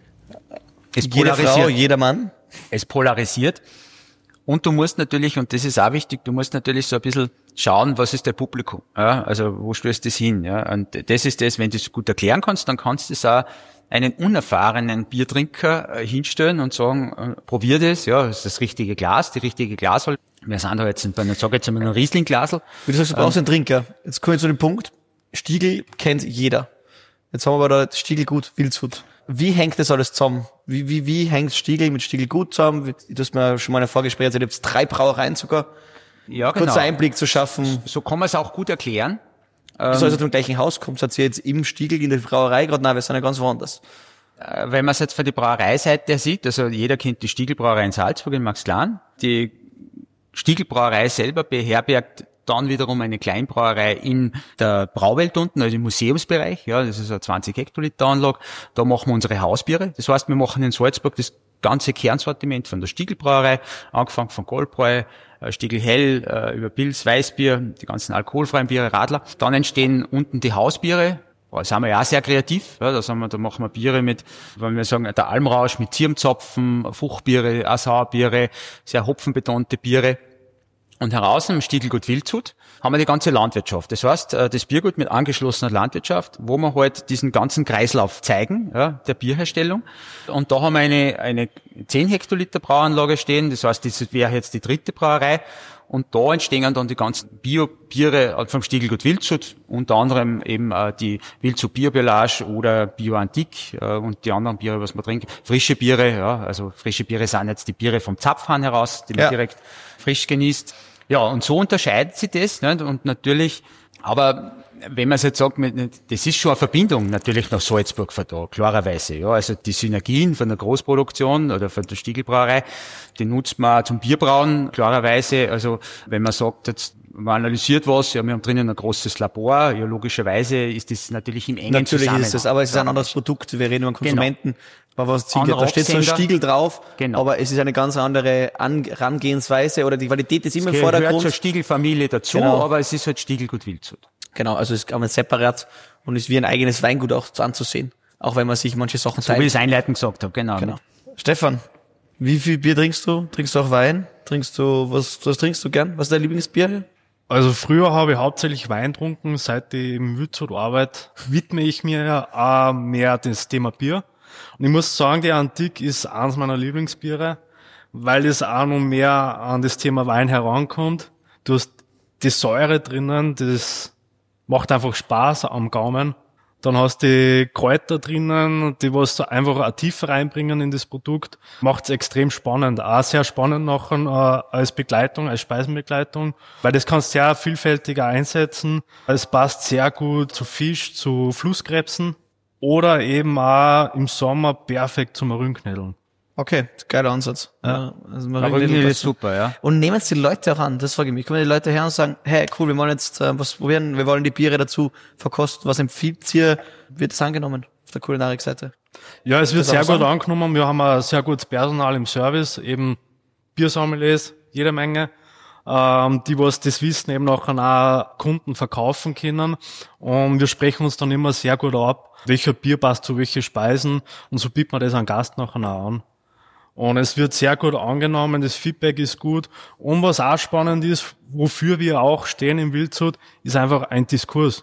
Es jede Frau, jeder Mann. Es polarisiert. Und du musst natürlich, und das ist auch wichtig, du musst natürlich so ein bisschen schauen, was ist der Publikum, ja, also wo stößt das hin, ja, und das ist das, wenn du es gut erklären kannst, dann kannst du es auch einen unerfahrenen Biertrinker äh, hinstellen und sagen, äh, probier das, ja, das ist das richtige Glas, die richtige Glaswahl. Wir sind da jetzt, bei, ich sage jetzt einmal ein Riesling-Glasl. Wie du sagst, du brauchst einen Trinker. Jetzt komme ich zu dem Punkt, Stiegl kennt jeder. Jetzt haben wir aber da Stiegl gut, Wildshut. Wie hängt das alles zusammen? Wie, wie, wie hängt Stiegl mit Stiegl gut zusammen? Du hast mir schon mal in einem Vorgespräch erzählt, ihr habt drei Brauereien sogar. Ja, genau. Kurzer Einblick zu schaffen. So kann man es auch gut erklären. Wieso also zum gleichen Haus kommt, seid ihr jetzt im Stiegl in der Brauerei gerade? Nein, wir sind ja ganz woanders. Äh, Wenn man es jetzt von der Brauereiseite her sieht, also jeder kennt die Stieglbrauerei in Salzburg, in Maxglan. Die Stieglbrauerei selber beherbergt dann wiederum eine Kleinbrauerei in der Brauwelt unten, also im Museumsbereich. Ja, das ist eine zwanzig Hektoliter Anlage. Da machen wir unsere Hausbiere. Das heißt, wir machen in Salzburg das ganze Kernsortiment von der Stieglbrauerei, angefangen von Goldbräu, Stiegl Hell, äh, über Pils, Weißbier, die ganzen alkoholfreien Biere, Radler. Dann entstehen unten die Hausbiere. Da sind wir ja auch sehr kreativ. Ja, da, sind wir, da machen wir Biere mit, wenn wir sagen, der Almrausch mit Zirmzapfen, Fruchtbiere, auch Sauerbiere, sehr hopfenbetonte Biere. Und heraus im Stieglgut Wildshut haben wir die ganze Landwirtschaft. Das heißt, das Biergut mit angeschlossener Landwirtschaft, wo wir halt diesen ganzen Kreislauf zeigen, ja, der Bierherstellung. Und da haben wir eine, eine zehn Hektoliter Brauanlage stehen. Das heißt, das wäre jetzt die dritte Brauerei. Und da entstehen dann die ganzen Bio-Biere vom Stieglgut Wildshut, unter anderem eben äh, die Wildshut Bio-Belage oder Bio-Antik äh, und die anderen Biere, was man trinkt. Frische Biere, ja, also frische Biere sind jetzt die Biere vom Zapfhahn heraus, die man Ja. direkt frisch genießt. Ja, und so unterscheidet sich das, nicht? Und natürlich, aber wenn man es jetzt sagt, das ist schon eine Verbindung natürlich nach Salzburg von da, klarerweise. Ja, also die Synergien von der Großproduktion oder von der Stieglbrauerei, die nutzt man zum Bierbrauen, klarerweise. Also wenn man sagt, jetzt man analysiert was, ja, wir haben drinnen ein großes Labor, ja, logischerweise ist das natürlich im engen Natürlich Zusammenhang. ist es, aber es ist ein anderes Produkt. Wir reden über Konsumenten. Genau. Was Ziel, Andere da steht so ein Absender. Stiegel drauf, Genau. aber es ist eine ganz andere An- Herangehensweise oder die Qualität ist immer im Gehört Vordergrund. zur Stieglfamilie dazu, Genau. aber es ist halt Stieglgut Wildshut. Genau, also es ist einmal separat und ist wie ein eigenes Weingut auch anzusehen. Auch wenn man sich manche Sachen So wie teilt. ich es einleitend gesagt habe, genau. Genau. Stefan, wie viel Bier trinkst du? Trinkst du auch Wein? Trinkst du, was, was trinkst du gern? Was ist dein Lieblingsbier? Also früher habe ich hauptsächlich Wein getrunken. Seit ich im Wildshut arbeite, widme ich mir ja auch mehr das Thema Bier. Und ich muss sagen, die Antik ist eines meiner Lieblingsbiere, weil es auch noch mehr an das Thema Wein herankommt. Du hast die Säure drinnen, das macht einfach Spaß am Gaumen. Dann hast du die Kräuter drinnen, die was so einfach eine Tiefe reinbringen in das Produkt. Macht es extrem spannend. Auch sehr spannend nachher äh, als Begleitung, als Speisenbegleitung. Weil das kannst du sehr vielfältiger einsetzen. Es passt sehr gut zu Fisch, zu Flusskrebsen. Oder eben auch im Sommer perfekt zum Rühnknädeln. Okay, geiler Ansatz. Ja. Also man Aber redet irgendwie über- ist super, ja. Und nehmen es die Leute auch an, das frage ich mich. Kommen die Leute her und sagen, hey, cool, wir wollen jetzt äh, was probieren, wir wollen die Biere dazu verkosten. Was empfiehlt ihr? Wird es angenommen auf der Kulinarikseite? Ja, es wird Das sehr auch gut sagen? angenommen. Wir haben ein sehr gutes Personal im Service, eben Biersommeliers, jede Menge, ähm, die was das Wissen eben nachher auch Kunden verkaufen können. Und wir sprechen uns dann immer sehr gut ab, welcher Bier passt zu welchen Speisen. Und so bietet man das an Gast nachher auch an. Und es wird sehr gut angenommen, das Feedback ist gut. Und was auch spannend ist, wofür wir auch stehen im Wildshut, ist einfach ein Diskurs.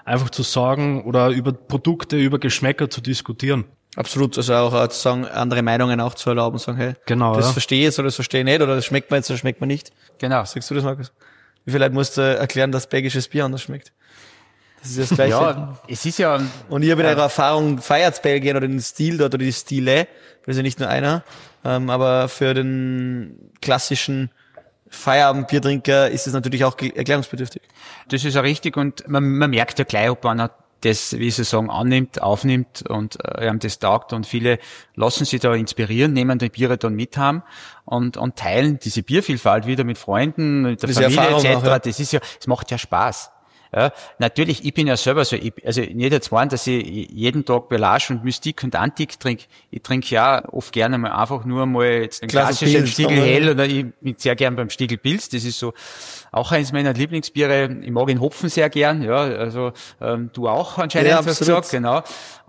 einfach zu sagen oder über Produkte, über Geschmäcker zu diskutieren. Absolut, also auch äh, zu sagen, andere Meinungen auch zu erlauben, sagen, hey, Genau, das ja. verstehe ich jetzt oder das verstehe ich nicht oder das schmeckt mir jetzt oder das schmeckt mir nicht. Genau. Sagst du das, Markus? Wie viel Leute musst du erklären, dass belgisches Bier anders schmeckt? Das ist das Gleiche. Ja, es ist ja, Und ich habe in eurer Erfahrung, feiert Belgien oder den Stil dort oder die Stile, das ist ja nicht nur einer, ähm, aber für den klassischen Feierabendbiertrinker ist es natürlich auch ge- erklärungsbedürftig. das ist ja richtig und man, man merkt ja gleich, ob einer das, wie sie sagen, annimmt, aufnimmt und äh, ihm das taugt und viele lassen sich da inspirieren, nehmen die Biere dann mit haben und, und teilen diese Biervielfalt wieder mit Freunden, mit der Diese Familie Erfahrung et cetera. auch, ja. Das ist ja, es macht ja Spaß. Ja, natürlich, ich bin ja selber so, ich, also nicht jetzt meinen, dass ich jeden Tag Belage und Mystik und Antik trinke. Ich trinke ja oft gerne mal einfach nur mal jetzt einen Glas klassischen Pils, Stiegel aber- Hell oder ich bin sehr gern beim Stiegel Pils. Das ist so auch eines meiner Lieblingsbiere. Ich mag den Hopfen sehr gern, ja, also ähm, du auch anscheinend, Ja, hast du absolut. gesagt, genau.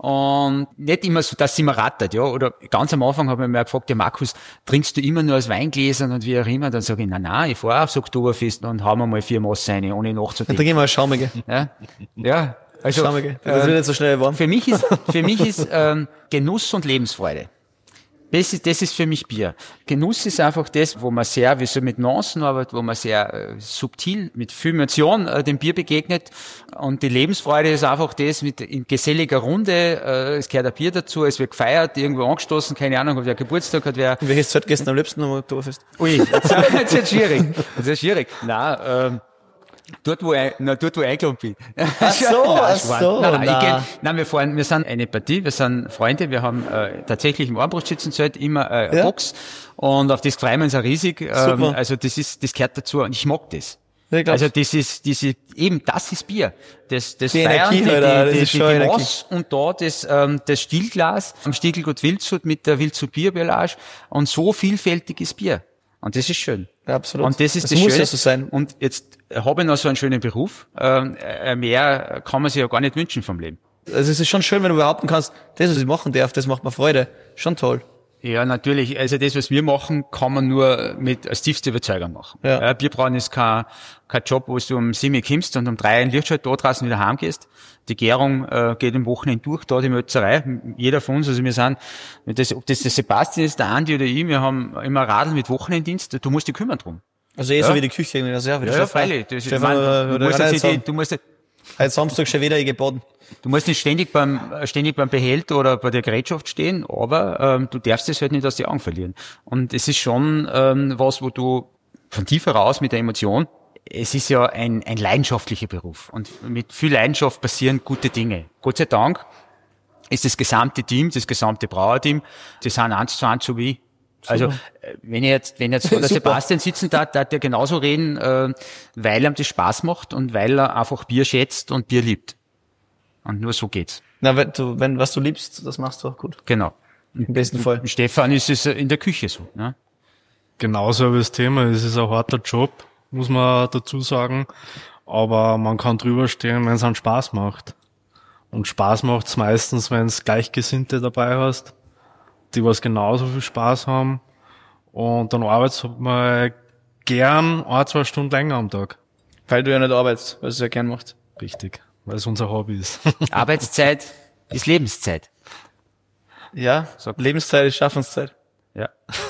Und nicht immer so, dass sie immer rattert, ja. Oder ganz am Anfang habe ich mir gefragt, ja Markus, trinkst du immer nur aus Weingläsern und wie auch immer? Dann sage ich, na na, ich fahre aufs Oktoberfest und hau mir mal vier Maß rein, ohne Dann nachzudenken. trinke ich mal Schaumige. Ja, ja. Also Schaumige. Das wird nicht so schnell warm. für mich ist für mich ist ähm, Genuss und Lebensfreude. Das ist, das ist für mich Bier. Genuss ist einfach das, wo man sehr, wie so mit Nuancen arbeitet, wo man sehr äh, subtil, mit viel Emotion äh, dem Bier begegnet. Und die Lebensfreude ist einfach das mit in geselliger Runde. Äh, es gehört ein Bier dazu, es wird gefeiert, irgendwo angestoßen, keine Ahnung, ob wer Geburtstag hat, wer. Und welches Zeit gestern am liebsten am Oktoberfest? Ui, jetzt, jetzt wird schwierig. Jetzt wird schwierig. Nein, ähm, dort wo ich, na, dort wo ich eingeladen bin. Ach so, ach Schwan. so, Nein, nein, na. ich geh, nein, wir fahren, wir sind eine Partie, wir sind Freunde, wir haben äh, tatsächlich im Armbrustschützenzelt immer äh, eine Ja. Box und auf das freuen wir uns auch riesig. Ähm, Super. also das ist, das gehört dazu und ich mag das. Ja, ich glaub's. Also das ist, diese, eben, das ist Bier. Das, das Die Feiern, Energie, die, Alter, das die, die, ist die, schon die Energie. Maß und da das, ähm, das Stielglas am Stiegelgut Wildshut mit der Wildshut Bierbelage und so vielfältiges Bier. Und das ist schön. Ja, absolut. Und das ist Das das, muss Schöne. ja so sein. Und jetzt habe ich noch so einen schönen Beruf. Ähm, äh, mehr kann man sich ja gar nicht wünschen vom Leben. Also es ist schon schön, wenn du behaupten kannst, das, was ich machen darf, das macht mir Freude. Schon toll. Ja, natürlich. Also das, was wir machen, kann man nur mit als tiefste Überzeugung machen. Ja. Ja, Bierbrauen ist kein, kein Job, wo du um sieben Uhr kommst und um drei in Lichtscheid da draußen wieder heimgehst. Die Gärung äh, geht am Wochenende durch, da die Mölzerei. Jeder von uns, also wir sind, das, ob das der Sebastian ist, der Andi oder ich, wir haben immer Radl mit Wochenenddienst. Du musst dich kümmern drum. Also eh Ja. so wie die Küche irgendwie. Also ja, wie Ja, ja, freilich. Das, ich Stefan, mein, oder, du, oder musst oder jetzt nicht nicht, du musst nicht, Heute Samstag schon wieder gebaden. Du musst nicht ständig beim ständig beim Behälter oder bei der Gerätschaft stehen, aber ähm, du darfst es halt nicht aus den Augen verlieren. Und es ist schon ähm, was, wo du von tief heraus mit der Emotion, es ist ja ein, ein leidenschaftlicher Beruf und mit viel Leidenschaft passieren gute Dinge. Gott sei Dank ist das gesamte Team, das gesamte Brauerteam, die sind eins zu eins so wie ich. Also äh, wenn ich jetzt, wenn jetzt vor der Super. Sebastian sitzen darf, darf der genauso reden, äh, weil ihm das Spaß macht und weil er einfach Bier schätzt und Bier liebt. Und nur so geht's. Na, wenn du, wenn, was du liebst, das machst du auch gut. Genau. Im besten Fall. Mit Stefan ist es in der Küche so. Ne? Genauso wie das Thema. Es ist ein harter Job, muss man dazu sagen. Aber man kann drüber stehen, wenn es einen Spaß macht. Und Spaß macht's meistens, wenn es Gleichgesinnte dabei hast, die was genauso viel Spaß haben. Und dann arbeitest du mal gern ein, zwei Stunden länger am Tag. Weil du ja nicht arbeitest, weil du es ja gern machst. Richtig. Weil es unser Hobby ist. Arbeitszeit ist Lebenszeit. Ja, Sag- Lebenszeit ist Schaffenszeit. Ja.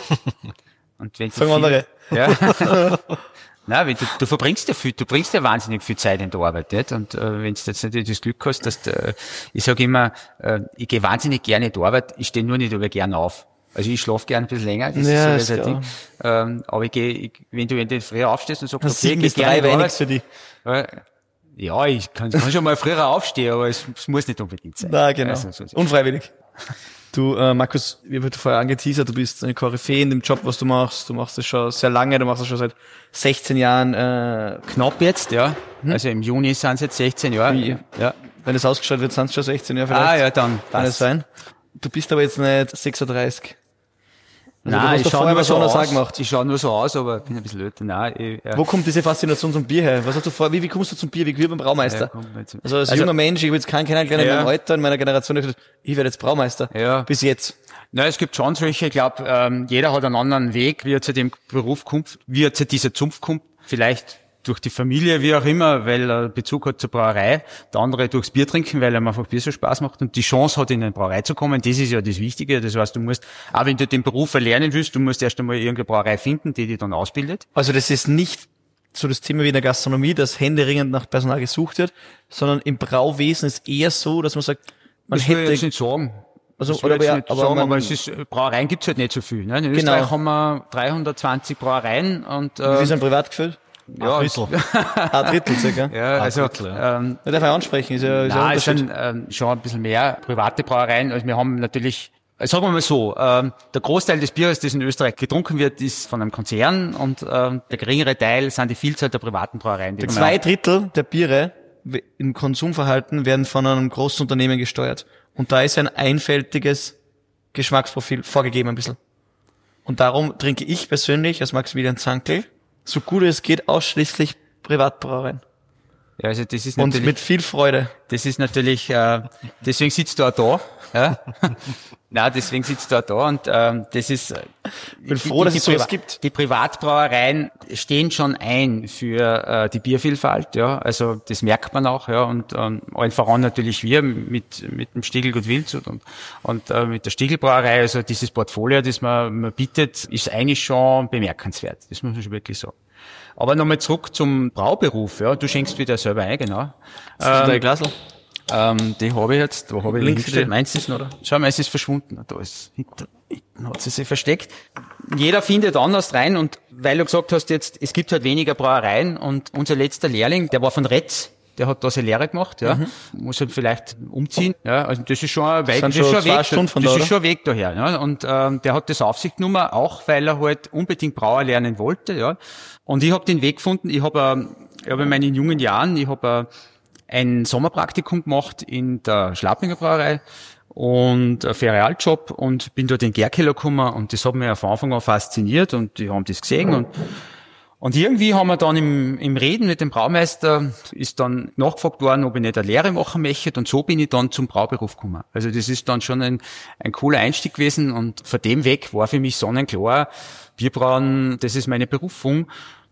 Und wenn du Sagen viel- andere. Ja. Nein, wenn du, du verbringst ja viel, du bringst ja wahnsinnig viel Zeit in der Arbeit, nicht? Und äh, wenn du jetzt natürlich das Glück hast, dass du, ich sage immer, äh, ich gehe wahnsinnig gerne in die Arbeit, ich stehe nur nicht aber gern auf. Also ich schlafe gerne ein bisschen länger, das Ja, ist so ist das klar. Ding. Ähm, aber ich gehe, ich, wenn du wenn du früher aufstehst und sagst, Das sieben bis geh drei in die wenig Arbeit, für dich. äh, ja, ich kann, kann schon mal früher aufstehen, aber es, es muss nicht unbedingt sein. Na, genau. Also, so- so- Unfreiwillig. Du, äh, Markus, wie wird vorher angeteasert, du bist eine Koryphäe in dem Job, was du machst. Du machst das schon sehr lange, du machst das schon seit sechzehn Jahren. Äh, Knapp jetzt, ja. Also im Juni sind es jetzt sechzehn Jahre. Wie? Ja. wenn es ausgestrahlt wird, sind es schon sechzehn Jahre vielleicht. Ah, ja, dann Kann es passt. sein. Du bist aber jetzt nicht sechsunddreißig. Also du Nein, hast ich doch schaue vorher nur was so anderes auch aus. gemacht. Ich schaue nur so aus, aber bin ein bisschen älter. Nein, ich, ja. Wo kommt diese Faszination zum Bier her? Was hast du vor, wie, wie kommst du zum Bier? Wie wie beim Braumeister? Ja, kommt nicht so. Also als Also- junger Mensch, ich habe jetzt keinen kennengelernt in Ja. meinem Alter, in meiner Generation, ich, hab gedacht, ich werde jetzt Braumeister. Ja. Bis jetzt. Nein, es gibt schon solche, ich glaube, ähm, jeder hat einen anderen Weg, wie er zu dem Beruf kommt, wie er zu dieser Zunft kommt. Vielleicht durch die Familie, wie auch immer, weil er Bezug hat zur Brauerei, der andere durchs Bier trinken, weil ihm einfach Bier so Spaß macht und die Chance hat, in eine Brauerei zu kommen, das ist ja das Wichtige. Das heißt, du musst, auch wenn du den Beruf erlernen willst, du musst erst einmal irgendeine Brauerei finden, die dich dann ausbildet. Also das ist nicht so das Thema wie in der Gastronomie, dass händeringend nach Personal gesucht wird, sondern im Brauwesen ist eher so, dass man sagt, man das will hätte... ich jetzt nicht sagen. Also, Das will oder ich jetzt aber, nicht aber, sagen, man, aber es ist, Brauereien gibt's halt nicht so viel. Ne? In Genau. Österreich haben wir dreihundertzwanzig Brauereien und, wie äh, sind privat geführt? ja, Ein Drittel. Ein Drittel circa. ja, also, Drittel, ja. ähm, Ja, darf ich ansprechen, ist ja, ist ja Nein, ein es Unterschied. sind ähm, schon ein bisschen mehr private Brauereien. Also wir haben natürlich, äh, sagen wir mal so, ähm, der Großteil des Bieres, das in Österreich getrunken wird, ist von einem Konzern und ähm, der geringere Teil sind die Vielzahl der privaten Brauereien. Die Zwei Drittel der Biere im Konsumverhalten werden von einem großen Unternehmen gesteuert. Und da ist ein einfältiges Geschmacksprofil vorgegeben ein bisschen. Und darum trinke ich persönlich als Maximilian Zankel, so gut es geht, ausschließlich Privatbrauereien. Ja, also das ist Und natürlich, mit viel Freude. das ist natürlich, äh, deswegen sitzt du auch da. Ja? Nein, deswegen sitzt du auch da und ähm, das ist. Ich bin froh, dass es sowas Priva- gibt. Die Privatbrauereien stehen schon ein für äh, die Biervielfalt, ja. Also das merkt man auch, ja. Und ähm, allen voran natürlich wir mit mit dem Stiegelgut Wildshut und und äh, mit der Stiegelbrauerei. Also dieses Portfolio, das man, man bietet, ist eigentlich schon bemerkenswert. Das muss man schon wirklich sagen. Aber nochmal zurück zum Brauberuf, ja. Du schenkst wieder selber ein, genau. Das ist dein Glasl. Ähm, die habe ich jetzt, wo habe ich Links hingestellt? die- Meins ist, oder? Schau mal, es ist verschwunden. Da ist, hinter, hinten hat sie sich versteckt. Jeder findet anders rein und weil du gesagt hast jetzt, es gibt halt weniger Brauereien und unser letzter Lehrling, der war von Retz, der hat da seine Lehre gemacht, ja. Mhm. Muss halt vielleicht umziehen, ja. Also das ist schon ein Weg, das Sind ist schon schon ein zwei Weg, Stunden von das da, ist oder? schon ein Weg daher, ja. Und, ähm, der hat das auf sich genommen, auch weil er halt unbedingt Brauer lernen wollte, ja. Und ich habe den Weg gefunden, ich habe, ähm, ich habe in meinen jungen Jahren, ich habe, äh, ein Sommerpraktikum gemacht in der Schlappinger Brauerei und ein Ferialjob und bin dort in den Gärkeller gekommen und das hat mich von Anfang an fasziniert und die haben das gesehen und und irgendwie haben wir dann im, im Reden mit dem Braumeister ist dann nachgefragt worden, ob ich nicht eine Lehre machen möchte und so bin ich dann zum Brauberuf gekommen. Also das ist dann schon ein, ein cooler Einstieg gewesen und von dem weg war für mich sonnenklar, Bierbrauen, das ist meine Berufung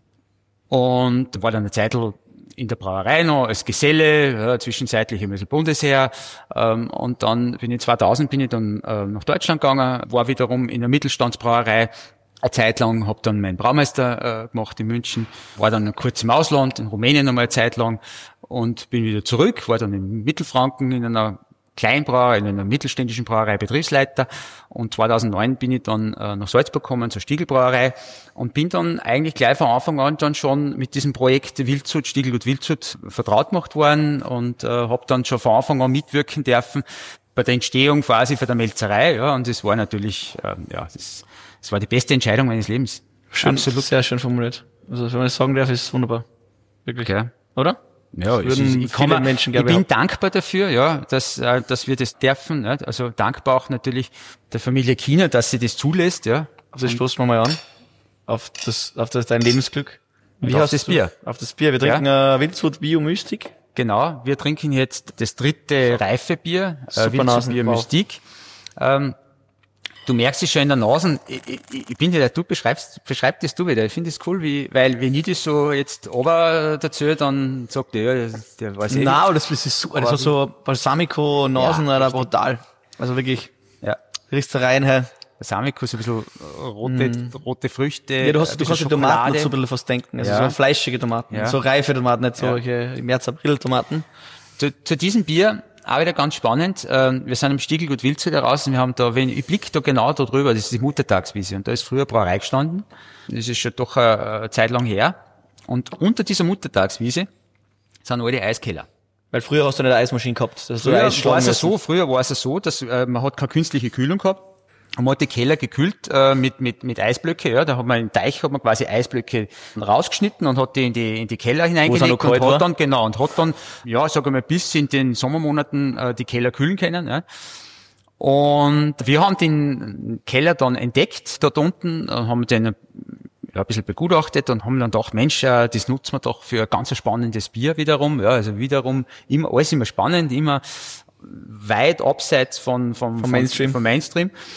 und war dann eine Zeit in der Brauerei noch als Geselle, ja, zwischenzeitlich ein bisschen Bundesheer ähm, und dann bin ich zweitausend bin ich dann äh, nach Deutschland gegangen, war wiederum in der Mittelstandsbrauerei eine Zeit lang, habe dann meinen Braumeister äh, gemacht in München, war dann kurz im Ausland, in Rumänien noch mal eine Zeit lang und bin wieder zurück, war dann in Mittelfranken in einer Kleinbrauerei, in einer mittelständischen Brauerei Betriebsleiter und zweitausendneun bin ich dann äh, nach Salzburg gekommen zur Stiegelbrauerei und bin dann eigentlich gleich von Anfang an dann schon mit diesem Projekt Wildshut, Stiegelgut Wildshut vertraut gemacht worden und äh, habe dann schon von Anfang an mitwirken dürfen bei der Entstehung quasi von der Melzerei, ja, und das war natürlich, äh, ja, das, das war die beste Entscheidung meines Lebens. Schön, Absolut. sehr schön formuliert. Also wenn man das sagen darf, ist es wunderbar. Wirklich. Ja. Oder? Ja, Das es würden ist, ich, kann viele mir, Menschen, ich glaube ich, bin dankbar dafür, ja, dass, äh, dass wir das dürfen. Ja. Also dankbar auch natürlich der Familie China, dass sie das zulässt. Ja. Also stoßen wir mal an. Auf das, auf das, dein Lebensglück. Und auf hast das du- Bier. Auf das Bier. Wir trinken äh, Wildshut Bio Mystik. Genau, wir trinken jetzt das dritte Reifebier, äh, Super Wildshut Nasen, Bier wow. Mystique. Ähm, du merkst es schon in der Nase. Ich, ich, ich bin dir, du beschreibst, beschreib das du wieder. Ich finde es cool, wie, weil wenn ich das so jetzt aber dazu, dann sagt der, ja, das- der weiß eh. Nein, aber das, das ist super. Das hat so Balsamico, Nasen, Ja, Alter, richtig. brutal. Also wirklich, Ja. riechst du rein, hey. Balsamico, so ein bisschen rote, rote Früchte. Ja, du ein hast, du bisschen kannst die Tomaten Schokolade. so ein bisschen fast denken. Also Ja. so fleischige Tomaten. Ja. So reife Tomaten, nicht Ja. solche im März, April Tomaten. Zu, zu diesem Bier auch wieder ganz spannend. Ähm, wir sind im Stiegelgut Wildshut heraus und wir haben da, wenn ich blick da genau da drüber, das ist die Muttertagswiese und da ist früher Brauerei gestanden. Das ist schon doch eine, eine Zeit lang her. Und unter dieser Muttertagswiese sind alle Eiskeller. Weil früher hast du nicht eine Eismaschine gehabt. Das hast du Früher Eis war schlagen es ja müssen. so, früher war es ja so, dass äh, man hat keine künstliche Kühlung gehabt. Und man hat die Keller gekühlt äh, mit mit mit Eisblöcke, ja, da hat man im Teich hat man quasi Eisblöcke rausgeschnitten und hat die in die in die Keller hineingelegt noch und kalt hat war? dann genau und hat dann ja, sag ich mal, bis in den Sommermonaten äh, die Keller kühlen können, ja. Und wir haben den Keller dann entdeckt dort unten, äh, haben den ja, ein bisschen begutachtet und haben dann gedacht, Mensch, äh, das nutzen wir doch für ein ganz spannendes Bier wiederum, ja, also wiederum immer alles immer spannend, immer weit abseits von vom, vom Mainstream. Vom Mainstream.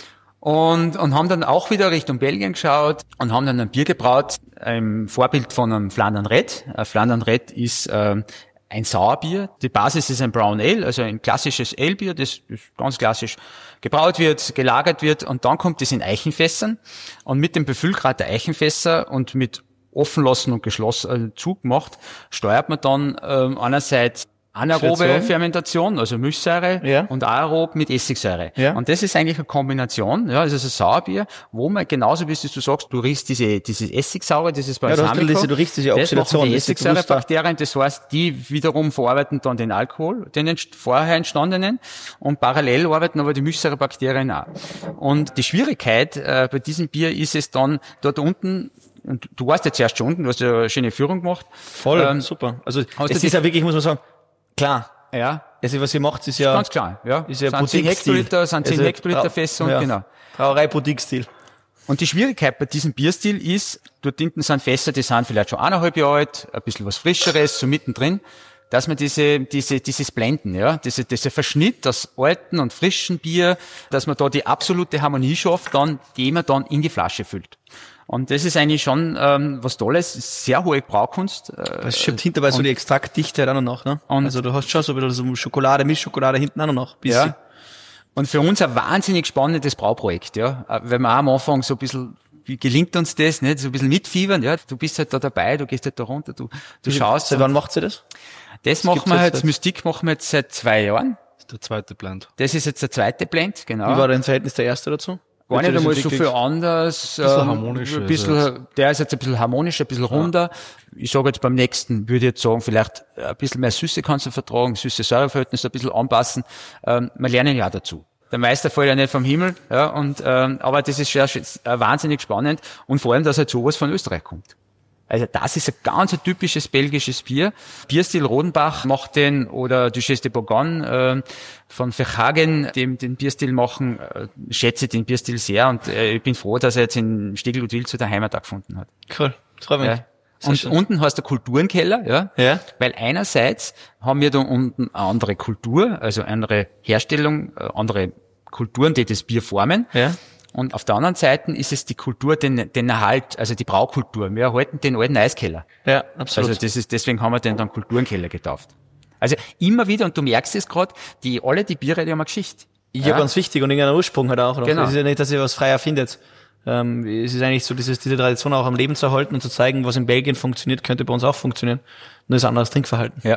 Und, und haben dann auch wieder Richtung Belgien geschaut und haben dann ein Bier gebraut, ein Vorbild von einem Flandern Red. Ein Flandern Red ist äh, ein Sauerbier. Die Basis ist ein Brown Ale, also ein klassisches Ale-Bier, das, das ganz klassisch gebraut wird, gelagert wird und dann kommt es in Eichenfässern und mit dem Befüllgrad der Eichenfässer und mit offen lassen und geschlossen äh, zugemacht, steuert man dann äh, einerseits anaerobe Fermentation. Fermentation, also Milchsäure Ja. und aerob mit Essigsäure. Ja. Und das ist eigentlich eine Kombination, ja, das ist ein Sauerbier, wo man genauso wie du sagst, du riechst diese, dieses Essigsaure, dieses Ja, du, hast Balsamico, diese, du riechst diese das Oxidation. machen die das ist bewusster. Essigsäurebakterien, das heißt, die wiederum verarbeiten dann den Alkohol, den entst- vorher entstandenen, und parallel arbeiten aber die Milchsäurebakterien auch. Und die Schwierigkeit äh, bei diesem Bier ist es dann dort unten, und du warst jetzt erst schon unten, du hast ja eine schöne Führung gemacht. Voll, Ähm, super. Also hast du es die- ist ja wirklich, muss man sagen, klar. Ja, Also was ihr macht, ist ja, ganz klar, ja. ist ja sind zehn Boutique-Stil. Hektoliter, sind zehn Also Hektoliter Brau- Fässer und ja. genau. Brauerei-Boutique-Stil. Und die Schwierigkeit bei diesem Bierstil ist, dort hinten sind Fässer, die sind vielleicht schon eineinhalb Jahre alt, ein bisschen was Frischeres, so mittendrin, dass man diese, diese, dieses Blenden, ja, diese, diese Verschnitt aus alten und frischen Bier, dass man da die absolute Harmonie schafft, dann, die man dann in die Flasche füllt. Und das ist eigentlich schon ähm, was Tolles, sehr hohe Braukunst. Äh, Das schiebt hinterbei so die Extraktdichte auch noch nach, ne? Und- Also du hast schon so wieder so Schokolade, Milchschokolade hinten auch noch nach. Bisschen. Ja. Und für uns ein wahnsinnig spannendes Brauprojekt, ja. Weil wir auch am Anfang so ein bisschen, wie gelingt uns das, nicht? So ein bisschen mitfiebern, ja. Du bist halt da dabei, du gehst halt da runter, du, du schaust. Seit wann macht sie das? Das machen gibt's wir jetzt jetzt, seit- Mystik machen wir jetzt seit zwei Jahren. Das ist der zweite Blend. Das ist jetzt der zweite Blend, genau. Wie war dein Verhältnis der erste dazu? Gar nicht Wird einmal das so viel entwickelt? anders. Bisschen ähm, harmonischer Ein ist bisschen, der ist jetzt ein bisschen harmonischer, ein bisschen runder. Ich sage jetzt beim nächsten, würde ich jetzt sagen, vielleicht ein bisschen mehr Süße kannst du vertragen, Süße-Säure-Verhältnis ein bisschen anpassen. Ähm, wir lernen ja dazu. Der Meister fällt ja nicht vom Himmel, ja, und, ähm, aber das ist ja äh, wahnsinnig spannend und vor allem, dass halt sowas von Österreich kommt. Also das ist ein ganz ein typisches belgisches Bier. Bierstil Rodenbach macht den, oder Duchesse de Bourgogne äh, von Verhagen, dem den Bierstil machen, äh, schätze den Bierstil sehr und äh, ich bin froh, dass er jetzt in Stiegl und Wild zu der Heimat gefunden hat. Cool, freut mich. Ja. Sehr Und schön. unten heißt der Kulturenkeller, ja, Ja. weil einerseits haben wir da unten eine andere Kultur, also andere Herstellung, äh, andere Kulturen, die das Bier formen. Ja. Und auf der anderen Seite ist es die Kultur, den, den Erhalt, also die Braukultur. Wir erhalten den alten Eiskeller. Ja, absolut. Also das ist, deswegen haben wir den dann Kulturenkeller getauft. Also immer wieder, und du merkst es gerade, die, alle die Biere, die haben eine Geschichte. Ja, ganz wichtig und irgendeinen Ursprung halt auch. Noch. Genau. Es ist ja nicht, dass ihr was frei erfindet. Ähm, es ist eigentlich so, dieses, diese Tradition auch am Leben zu erhalten und zu zeigen, was in Belgien funktioniert, könnte bei uns auch funktionieren. Nur ist ein anderes Trinkverhalten. Ja.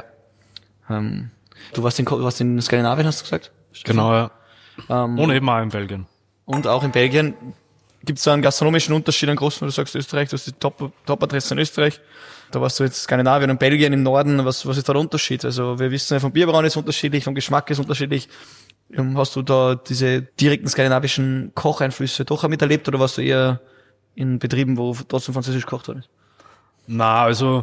Ähm, du warst in, Ko- warst in Skandinavien, hast du gesagt? Genau, ja. Ähm, Und eben auch in Belgien. Und auch in Belgien gibt es da einen gastronomischen Unterschied, einen großen, wenn du sagst Österreich, du hast die Top- Top-Adresse in Österreich. Da warst du jetzt Skandinavien und Belgien im Norden. Was, was ist da der Unterschied? Also wir wissen ja, vom Bierbrauen ist unterschiedlich, vom Geschmack ist unterschiedlich. Ähm, Hast du da diese direkten skandinavischen Kocheinflüsse doch auch miterlebt oder warst du eher in Betrieben, wo trotzdem französisch gekocht worden ist? Na, also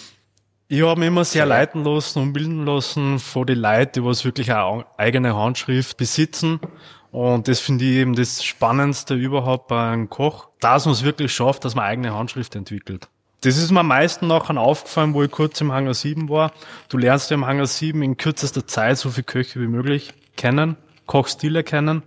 ich habe mich immer sehr leiten lassen und bilden lassen von den Leuten, die was wirklich eine eigene Handschrift besitzen. Und das finde ich eben das Spannendste überhaupt bei einem Koch, dass man es wirklich schafft, dass man eigene Handschrift entwickelt. Das ist mir am meisten nachher aufgefallen, wo ich kurz im Hangar sieben war. Du lernst ja im Hangar sieben in kürzester Zeit so viele Köche wie möglich kennen, Kochstile kennen.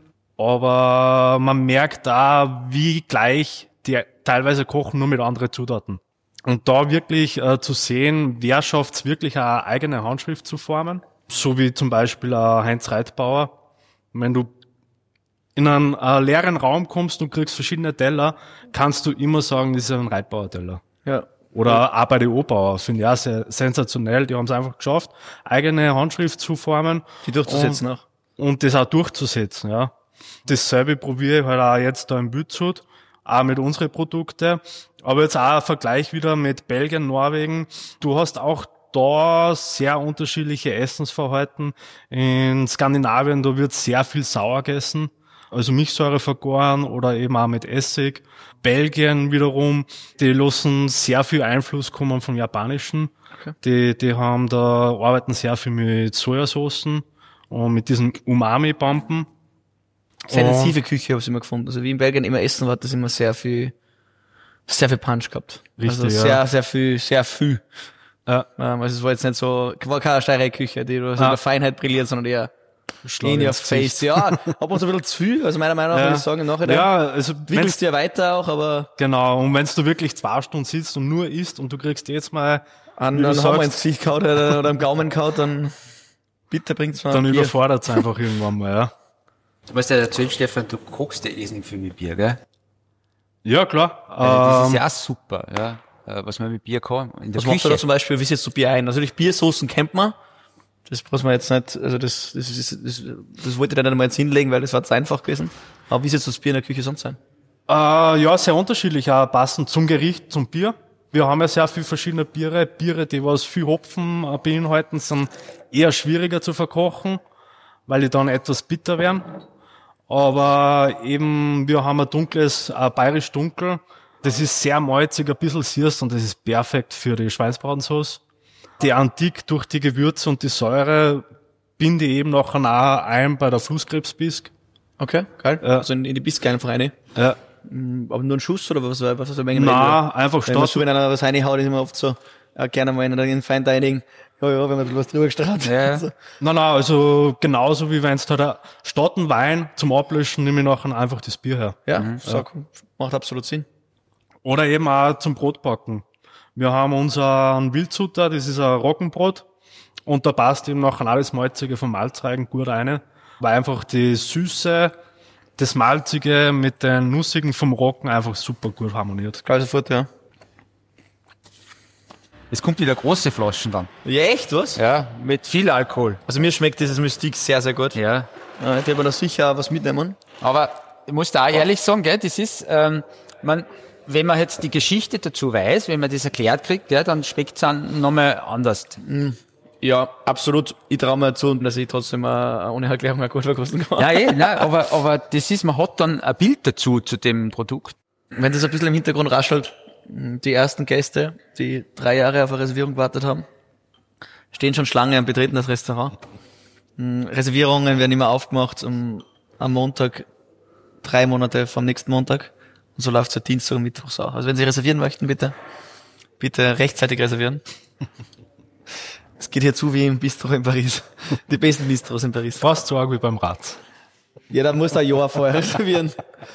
Aber man merkt da, wie gleich die teilweise kochen, nur mit anderen Zutaten. Und da wirklich äh, zu sehen, wer schafft es wirklich, eine eigene Handschrift zu formen. So wie zum Beispiel äh, Heinz Reitbauer. Wenn du in einen äh, leeren Raum kommst und kriegst verschiedene Teller, kannst du immer sagen, das ist ein Reitbauer-Teller. Ja. Oder auch bei den Obauer, finde ich auch sehr sensationell. Die haben es einfach geschafft, eigene Handschrift zu formen. Die durchzusetzen auch. Und das auch durchzusetzen, ja. Dasselbe probiere ich halt auch jetzt da in Wildshut, auch mit unseren Produkten. Aber jetzt auch ein Vergleich wieder mit Belgien, Norwegen. Du hast auch da sehr unterschiedliche Essensverhalten. In Skandinavien, da wird sehr viel sauer gegessen. Also Milchsäure vergoren oder eben auch mit Essig. Belgien wiederum, die lassen sehr viel Einfluss kommen vom Japanischen. Okay. Die, die haben da, arbeiten sehr viel mit Sojasoßen und mit diesen Umami-Bomben. Sehr intensive Küche habe ich immer gefunden. Also wie in Belgien immer essen war, das immer sehr viel, sehr viel Punch gehabt. Richtig, also ja. sehr, sehr viel, sehr viel. Ja. Ähm, also es war jetzt nicht so, war keine steire Küche, die so in Ah. der Feinheit brilliert, sondern eher Schlag In your ins Gesicht. face, ja. Hat man so ein bisschen zu viel, also meiner Meinung nach Ja. würde ich sagen, im Nachhinein. Ja, also Wickelst du ja weiter auch, aber genau, und wenn du wirklich zwei Stunden sitzt und nur isst und du kriegst jetzt mal, an, wie du an sagst, Hammer ins Gesicht kaut oder, oder am Gaumen kaut, dann bitte bringt's mal dann Bier. überfordert es einfach irgendwann mal, ja. Du musst ja erzählen, Stefan, du kochst ja irrsinnig viel mit Bier, gell? Ja, klar. Also das ist Ähm, ja auch super, ja, äh, was man mit Bier kann. In der Was machst du Küche. da zum Beispiel, wie setzt du Bier ein? Natürlich Biersoßen kennt man. Das muss man jetzt nicht, also das, das, das, das, das wollte ich dann nicht mal jetzt hinlegen, weil das war zu einfach gewesen. Aber wie setzt das Bier in der Küche sonst ein? Äh, ja, sehr unterschiedlich, auch passend zum Gericht, zum Bier. Wir haben ja sehr viel verschiedene Biere. Biere, die was viel Hopfen äh, beinhalten, sind eher schwieriger zu verkochen, weil die dann etwas bitter werden. Aber eben, wir haben ein dunkles, ein bayerisch dunkel. Das ist sehr malzig, ein bisschen süß und das ist perfekt für die Schweinsbrauensauce. Die Antik durch die Gewürze und die Säure binde ich eben nachher auch ein bei der Flusskrebsbisk. Okay, geil. Ja. Also in, in die Bisk einfach rein. Ja. Aber nur ein Schuss oder was, was ist eine Menge? Nein, einfach Wenn man so, starten. wenn einer was reinhaut, ist immer oft so, ja, gerne mal in den Fine Dining, ja, ja, wenn man ein bisschen was drüber gestrahlt. Ja. Also, Nein, nein, also genauso wie wenn es halt ein- statt ein Wein zum Ablöschen, nehme ich nachher einfach das Bier her. ja, sag, macht absolut Sinn. Oder eben auch zum Brotbacken. Wir haben unseren Wildsutter, das ist ein Roggenbrot. Und da passt eben nachher alles Malzige vom Malzreigen gut rein, weil einfach die Süße, das Malzige mit den Nussigen vom Roggen einfach super gut harmoniert. Gleich sofort, ja. Es kommt wieder große Flaschen dann. Ja, echt, was? Ja, mit viel Alkohol. Also mir schmeckt dieses Mystik sehr, sehr gut. Ja. Ja, ich werde da sicher auch was mitnehmen. Aber ich muss da auch ehrlich sagen, gell, das ist, ähm, man, wenn man jetzt die Geschichte dazu weiß, wenn man das erklärt kriegt, gell, dann schmeckt es dann nochmal anders. Ja, absolut. Ich traue mir zu, dass ich trotzdem äh, ohne Erklärung auch gut verkosten kann. Ja, eh, nein, aber, aber das ist, man hat dann ein Bild dazu, zu dem Produkt. Wenn das ein bisschen im Hintergrund raschelt, die ersten Gäste, die drei Jahre auf eine Reservierung gewartet haben, stehen schon Schlange und betreten das Restaurant. Reservierungen werden immer aufgemacht um, am Montag, drei Monate vom nächsten Montag. Und so läuft es ja Dienstag und Mittwochs auch. Also wenn Sie reservieren möchten, bitte, bitte rechtzeitig reservieren. Es geht hier zu wie im Bistro in Paris. Die besten Bistros in Paris. Fast so arg wie beim Ratz. Ja, da muss da ein Jahr vorher reservieren.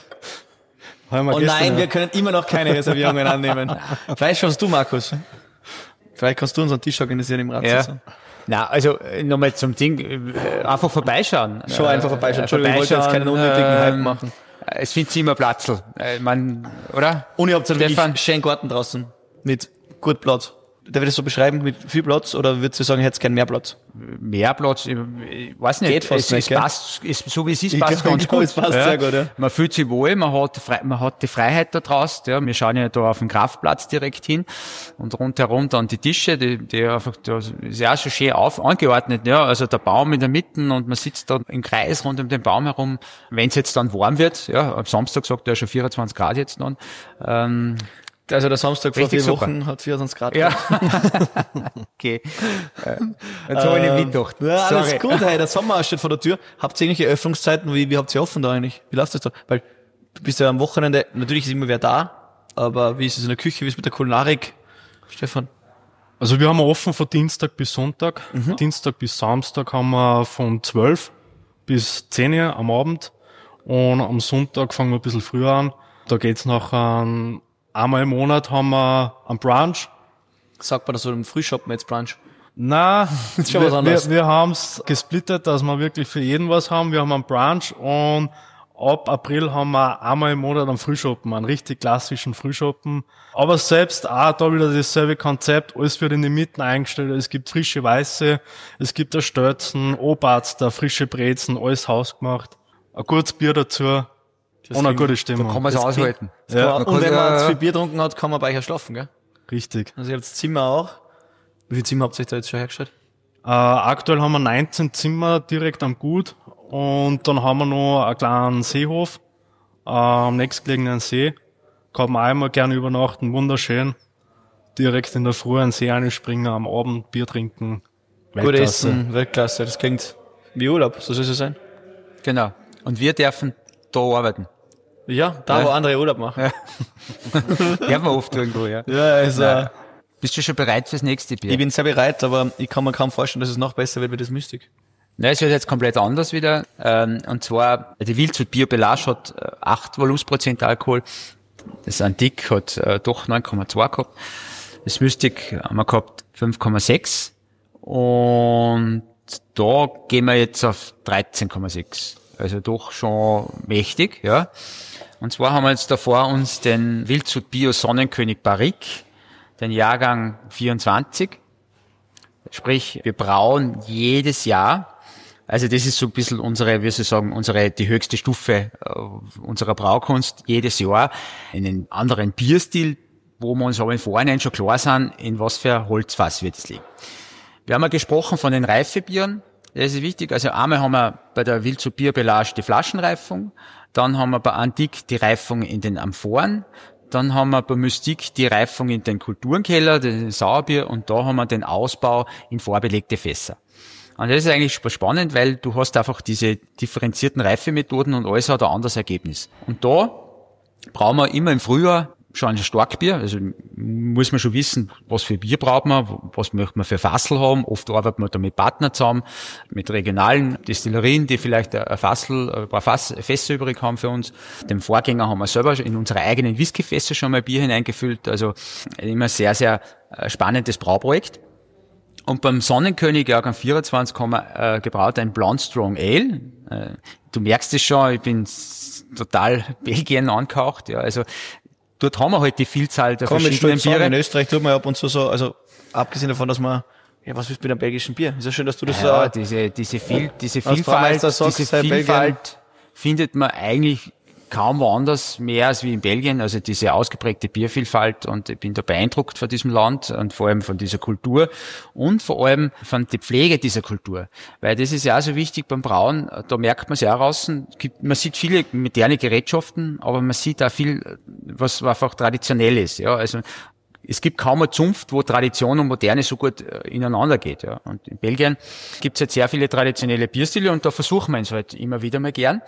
Haben wir Oh gestern nein, ja- wir können immer noch keine Reservierungen annehmen. Vielleicht schaust du, Markus. Vielleicht kannst du unseren Tisch organisieren im Ja. Rathaus. Na, also äh, nochmal zum Ding, äh, einfach vorbeischauen. Schon einfach vorbeischauen. Äh, Entschuldigung, ich wollte jetzt keinen unnötigen Hype machen. Äh, Es findet sich immer Platzl. Äh, man, oder? Und ihr habt einen Stefan? wirklich schönen Garten draußen. Mit gut Platz. Darf ich das so beschreiben? Mit viel Platz? Oder würdest du sagen, hättest gern mehr Platz? Mehr Platz, ich, ich weiß nicht. Geht fast es, nicht, es gell? passt, es, so wie es ist, Ich passt glaub, ganz ich glaub, gut. es passt sehr gut, ja. Man fühlt sich wohl, man hat, frei, man hat die Freiheit da draußen, ja. Wir schauen ja da auf den Kraftplatz direkt hin und rundherum dann die Tische, die, die einfach, da ist ja auch schon schön auf, angeordnet, ja. Also der Baum in der Mitte und man sitzt da im Kreis rund um den Baum herum. Wenn es jetzt dann warm wird, ja, am Samstag sagt er schon vierundzwanzig Grad jetzt dann, ähm, Also der Samstag vor Richtig vier super. Wochen hat vierundzwanzig Grad. ja. Okay. Äh, Jetzt habe ich nicht gedacht. Ja, alles Sorry. gut, hey, der Sommer steht vor der Tür. Habt ihr irgendwelche Öffnungszeiten? Wie, wie habt ihr offen da eigentlich? Wie läuft das da? Weil du bist ja am Wochenende, natürlich ist immer wer da, aber wie ist es in der Küche, wie ist es mit der Kulinarik? Stefan? Also wir haben offen von Dienstag bis Sonntag. Mhm. Dienstag bis Samstag haben wir von zwölf bis zehn Uhr am Abend. Und am Sonntag fangen wir ein bisschen früher an. Da geht's nachher ähm, einmal im Monat haben wir einen Brunch. Sagt man das so im Frühshoppen jetzt Brunch? Nein, ist schon was wir, anderes. wir, wir haben's gesplittet, dass wir wirklich für jeden was haben. Wir haben einen Brunch und ab April haben wir einmal im Monat einen Frühschoppen, einen richtig klassischen Frühschoppen. Aber selbst auch da wieder dasselbe Konzept, alles wird in die Mitte eingestellt. Es gibt frische Weiße, es gibt ein Stölzen, Oberster, frische Brezen, alles hausgemacht. Ein gutes Bier dazu und eine gute Stimmung. Kann man es aushalten. Ja, man Und kann wenn man ja- zu viel Bier getrunken hat, kann man bei euch ja schlafen, gell? richtig. Also ihr habt das Zimmer auch. Wie viele Zimmer habt ihr euch da jetzt schon hergestellt? Äh, aktuell haben wir neunzehn Zimmer direkt am Gut und dann haben wir noch einen kleinen Seehof äh, am nächstgelegenen See. Kann man einmal gerne übernachten, wunderschön. Direkt in der Früh einen See einspringen, am Abend Bier trinken. Gut Weltklasse. essen, Weltklasse. Das klingt wie Urlaub, so soll es sein. Genau. Und wir dürfen da arbeiten. Ja, da Ja. wo andere Urlaub machen. Werden wir oft irgendwo, ja. Ja, also Nein. Bist du schon bereit fürs nächste Bier? ich bin sehr bereit, aber ich kann mir kaum vorstellen, dass es noch besser wird wie das Mystik. Nein, es wird jetzt komplett anders wieder. Ähm, und zwar, die Wildshut Bio Belage hat äh, acht Volumenprozent Alkohol. Das Antik hat äh, doch neun Komma zwei gehabt. Das Mystic haben wir gehabt fünf Komma sechs. Und da gehen wir jetzt auf dreizehn Komma sechs. Also doch schon mächtig, ja. Und zwar haben wir jetzt da vor uns den Wildshut Bio Sonnenkönig Barrique, den Jahrgang vierundzwanzig. Sprich, wir brauen jedes Jahr. Also das ist so ein bisschen unsere, wie soll ich sagen, unsere, die höchste Stufe äh, unserer Braukunst jedes Jahr. Einen anderen Bierstil, wo wir uns aber im Vorhinein schon klar sind, in was für ein Holzfass wird es liegen. Wir haben ja gesprochen von den Reifebieren. Das ist wichtig. Also einmal haben wir bei der Wildshut Bio Belage die Flaschenreifung. Dann haben wir bei Antique die Reifung in den Amphoren. Dann haben wir bei Mystique die Reifung in den Kulturenkeller, das Sauerbier. Und da haben wir den Ausbau in vorbelegte Fässer. Und das ist eigentlich spannend, weil du hast einfach diese differenzierten Reifemethoden und alles hat ein anderes Ergebnis. Und da brauchen wir immer im Frühjahr schon ein Starkbier. Also muss man schon wissen, was für Bier braucht man, was möchte man für Fassel haben. Oft arbeitet man da mit Partnern zusammen, mit regionalen Destillerien, die vielleicht ein Fassel, ein paar Fass, Fässer übrig haben für uns. Dem Vorgänger haben wir selber in unsere eigenen Whiskyfässer schon mal Bier hineingefüllt. Also immer sehr, sehr spannendes Brauprojekt. Und beim Sonnenkönig Jahrgang vierundzwanzig haben wir äh, gebraut ein Blonde Strong Ale. Äh, du merkst es schon, ich bin total Belgien angehaucht. Ja, also dort haben wir halt die Vielzahl der Komm, verschiedenen Biere. Sagen, in Österreich tut man ab und zu so, also abgesehen davon, dass man, ja, was willst du mit einem belgischen Bier? Ist ja schön, dass du das ja, so... diese, diese, Viel, diese als Vielfalt, sagst, diese Vielfalt findet man eigentlich kaum woanders mehr als wie in Belgien, also diese ausgeprägte Biervielfalt, und ich bin da beeindruckt von diesem Land und vor allem von dieser Kultur und vor allem von der Pflege dieser Kultur, weil das ist ja auch so wichtig beim Brauen, da merkt man es ja auch draußen, man sieht viele moderne Gerätschaften, aber man sieht auch viel, was einfach traditionell ist, ja, also es gibt kaum eine Zunft, wo Tradition und Moderne so gut ineinander geht, ja, und in Belgien gibt es jetzt sehr viele traditionelle Bierstile und da versuchen wir es halt immer wieder mal gern.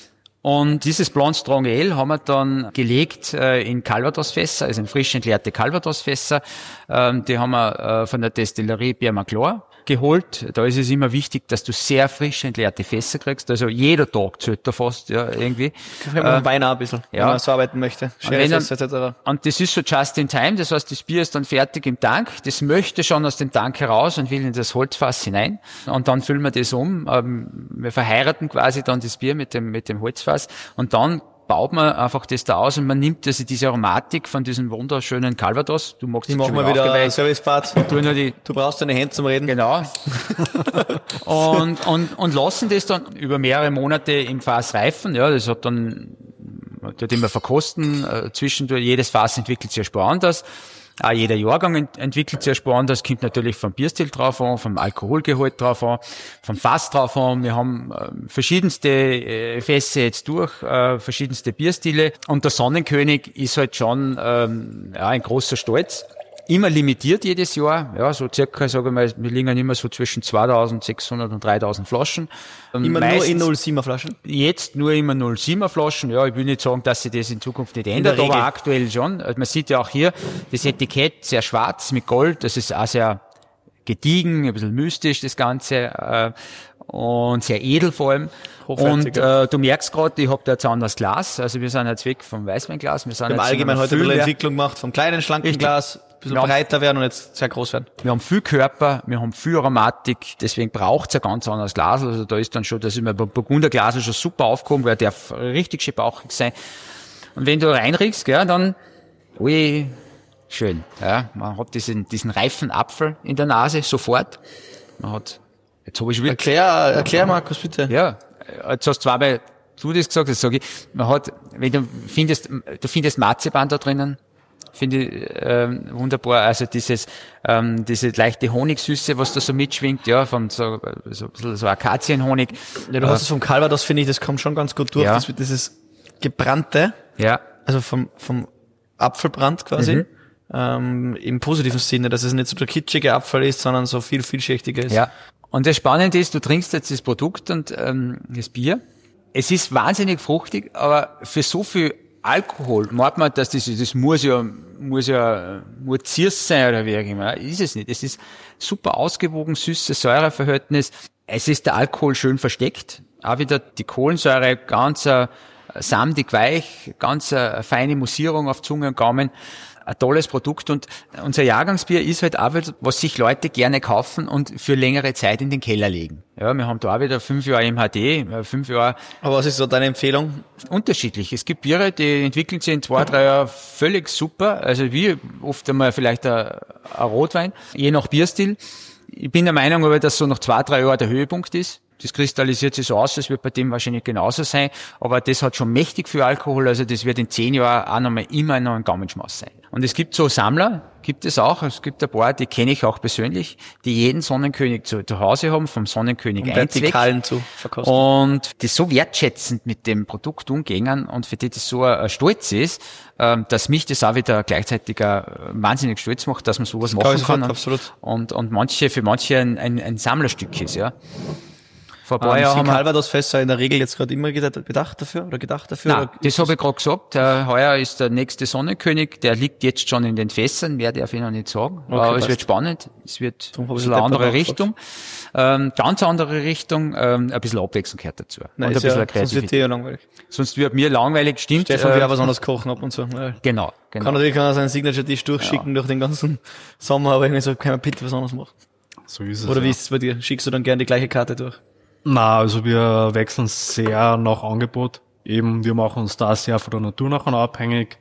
Und dieses Blonde Strong Ale haben wir dann gelegt äh, in Calvados-Fässer, also in frisch entleerte Calvados-Fässer. Ähm, die haben wir äh, von der Destillerie Pierre Maclure geholt. Da ist es immer wichtig, dass du sehr frisch entleerte Fässer kriegst. Also jeder Tag zählt da fast, ja, irgendwie. Wenn man äh, Wein auch ein bisschen, ja, wenn man so arbeiten möchte. Fässer et cetera. Und das ist so just in time. Das heißt, das Bier ist dann fertig im Tank. Das möchte schon aus dem Tank heraus und will in das Holzfass hinein. Und dann füllen wir das um. Ähm, wir verheiraten quasi dann das Bier mit dem, mit dem Holzfass. Und dann baut man einfach das da aus und man nimmt also diese Aromatik von diesem wunderschönen Calvados. Du magst ich mach mal wieder ein Service-Part. Du brauchst deine Hände zum Reden. Genau. und, und, und lassen das dann über mehrere Monate im Fass reifen. Ja, das hat dann, dort immer verkosten. Zwischendurch, jedes Fass entwickelt sich ein Spur anders. Auch jeder Jahrgang ent- entwickelt sich ein Spur anders. Kommt natürlich vom Bierstil drauf an, vom Alkoholgehalt drauf an, vom Fass drauf an. Wir haben äh, verschiedenste äh, Fässer jetzt durch, äh, verschiedenste Bierstile. Und der Sonnenkönig ist halt schon ähm, ja, ein großer Stolz. Immer limitiert jedes Jahr, ja, so circa, sage ich mal, wir liegen immer so zwischen zweitausendsechshundert und dreitausend Flaschen. Immer Meistens, nur in null Komma siebener Flaschen? Jetzt nur immer null Komma siebener Flaschen, ja, ich will nicht sagen, dass sich das in Zukunft nicht ändert, aber aktuell schon. Also man sieht ja auch hier, das Etikett sehr schwarz mit Gold, das ist auch sehr gediegen, ein bisschen mystisch, das Ganze, äh, und sehr edel vor allem. Und äh, du merkst gerade, ich habe da jetzt ein anderes Glas, also wir sind jetzt weg vom Weißweinglas. Wir sind wir haben allgemein heute eine Entwicklung gemacht, vom kleinen, schlanken Richtig. Glas, ein bisschen breiter werden und jetzt sehr groß werden. Wir haben viel Körper, wir haben viel Aromatik, deswegen braucht es ein ganz anderes Glas. Also da ist dann schon, da ist immer beim Burgunderglas schon super aufgehoben, weil der darf richtig schön bauchig sein. Und wenn du reinriechst, gell, dann, ui, schön. Ja, man hat diesen, diesen reifen Apfel in der Nase sofort. Man hat, jetzt habe ich wieder. Erklär, erklär Markus, bitte. Ja, jetzt hast du zweimal du das gesagt, das sage ich. Man hat, wenn du findest, du findest Marzipan da drinnen, finde ich ähm, wunderbar. Also dieses, ähm, diese leichte Honigsüße, was da so mitschwingt, ja, von so so, so Akazienhonig. Ja, du äh, hast es vom Calvados, finde ich, das kommt schon ganz gut durch. Ja. Das wird dieses gebrannte, ja, also vom vom Apfelbrand quasi. Mhm. Ähm, im positiven Sinne, dass es nicht so der kitschige Apfel ist, sondern so viel vielschichtiger ist. Ja. Und das Spannende ist, du trinkst jetzt das Produkt und ähm, das Bier. Es ist wahnsinnig fruchtig, aber für so viel Alkohol meint man, dass das, das muss ja, muss ja, muss Ziers sein oder wie auch immer. Ist es nicht. Es ist super ausgewogen, süßes Säureverhältnis. Es ist der Alkohol schön versteckt. Auch wieder die Kohlensäure ganz äh, samtig weich, ganz äh, feine Mussierung auf Zunge und Gaumen. Ein tolles Produkt und unser Jahrgangsbier ist halt auch wieder, was sich Leute gerne kaufen und für längere Zeit in den Keller legen. Ja, wir haben da auch wieder fünf Jahre M H D, fünf Jahre. Aber was ist so deine Empfehlung? Unterschiedlich. Es gibt Biere, die entwickeln sich in zwei, drei Jahren völlig super. Also wie oft einmal vielleicht ein, ein Rotwein, je nach Bierstil. Ich bin der Meinung aber, dass so nach zwei, drei Jahren der Höhepunkt ist. Das kristallisiert sich so aus, das wird bei dem wahrscheinlich genauso sein. Aber das hat schon mächtig viel Alkohol, also das wird in zehn Jahren auch nochmal immer noch ein Gaumenschmaus sein. Und es gibt so Sammler, gibt es auch. Es gibt ein paar, die kenne ich auch persönlich, die jeden Sonnenkönig zu, zu Hause haben, vom Sonnenkönig Um eins weg. Vertikalen zu verkosten. Und die so wertschätzend mit dem Produkt umgehen und für die das so ein Stolz ist, ähm, dass mich das auch wieder gleichzeitig äh, wahnsinnig stolz macht, dass man sowas Das machen kann kann. ich absolut. Und, und manche, für manche ein, ein, ein Sammlerstück ist, ja. Vor ein paar Ähm, Jahren sind haben wir, Calvados-Fässer in der Regel jetzt gerade immer gedacht bedacht dafür oder gedacht dafür? nein, oder das habe ich gerade gesagt. Äh, heuer ist der nächste Sonnenkönig, der liegt jetzt schon in den Fässern, mehr darf ich noch nicht sagen. Okay, Aber es passt. wird spannend, es wird Darum ein hab ich bisschen so eine andere deppert Richtung. Ähm, ganz andere Richtung, ähm, ein bisschen Abwechslung gehört dazu. Nein, und ein ist bisschen ja, sonst wird Kreativität. dir ja langweilig. Sonst wird mir langweilig, stimmt. Stefan will äh, auch was anderes kochen ab und zu. Ja. Genau, genau. Kann natürlich auch seinen Signature-Dish durchschicken durch den ganzen Sommer, aber irgendwie so, kann man bitte was anderes machen. So ist es. Oder ja. wie ist es bei dir? Schickst du dann gerne die gleiche Karte durch? Na, also wir wechseln sehr nach Angebot. Eben, wir machen uns da sehr von der Natur nachher abhängig.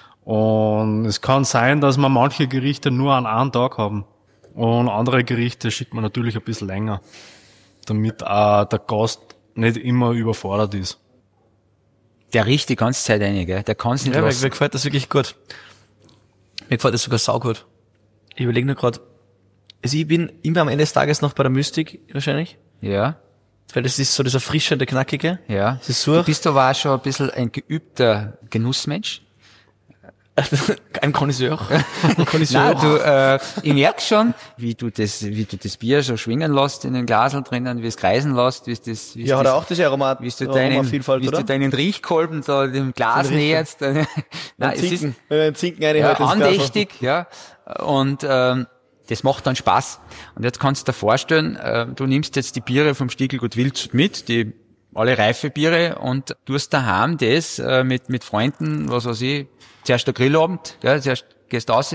Und es kann sein, dass wir manche Gerichte nur an einem Tag haben. Und andere Gerichte schickt man natürlich ein bisschen länger, damit auch der Gast nicht immer überfordert ist. Der riecht die ganze Zeit ein, gell? Der kann es nicht Ja, mir, lassen. mir gefällt das wirklich gut. Mir gefällt das sogar saugut. Ich überlege nur gerade, also ich bin immer am Ende des Tages noch bei der Mystik wahrscheinlich, Ja, weil das ist so dieser frische, der knackige. ja. Das ist Du so bist aber auch schon ein bisschen ein geübter Genussmensch. ein Connoisseur. Ein Connoisseur. Nein, du, äh, ich merk schon, wie du das, wie du das Bier so schwingen lässt in den Glasel drinnen, wie es kreisen lässt, wie es das, wie es Ja, hat das, er auch diese Aromat, wie es du deinen, Aromavielfalt, wie oder? du deinen Riechkolben da dem Glas Den Riech- näherst. Nein, es ist, Zinken. Wenn man den Zinken ja, reinhält, ins Glas. andächtig, ja. Und ähm, das macht dann Spaß. Und jetzt kannst du dir vorstellen, äh, du nimmst jetzt die Biere vom Stiegelgut Wildshut mit, die alle reife Biere, und tust daheim das äh, mit mit Freunden, was weiß ich, zuerst der Grillabend, gell, zuerst gehst du raus,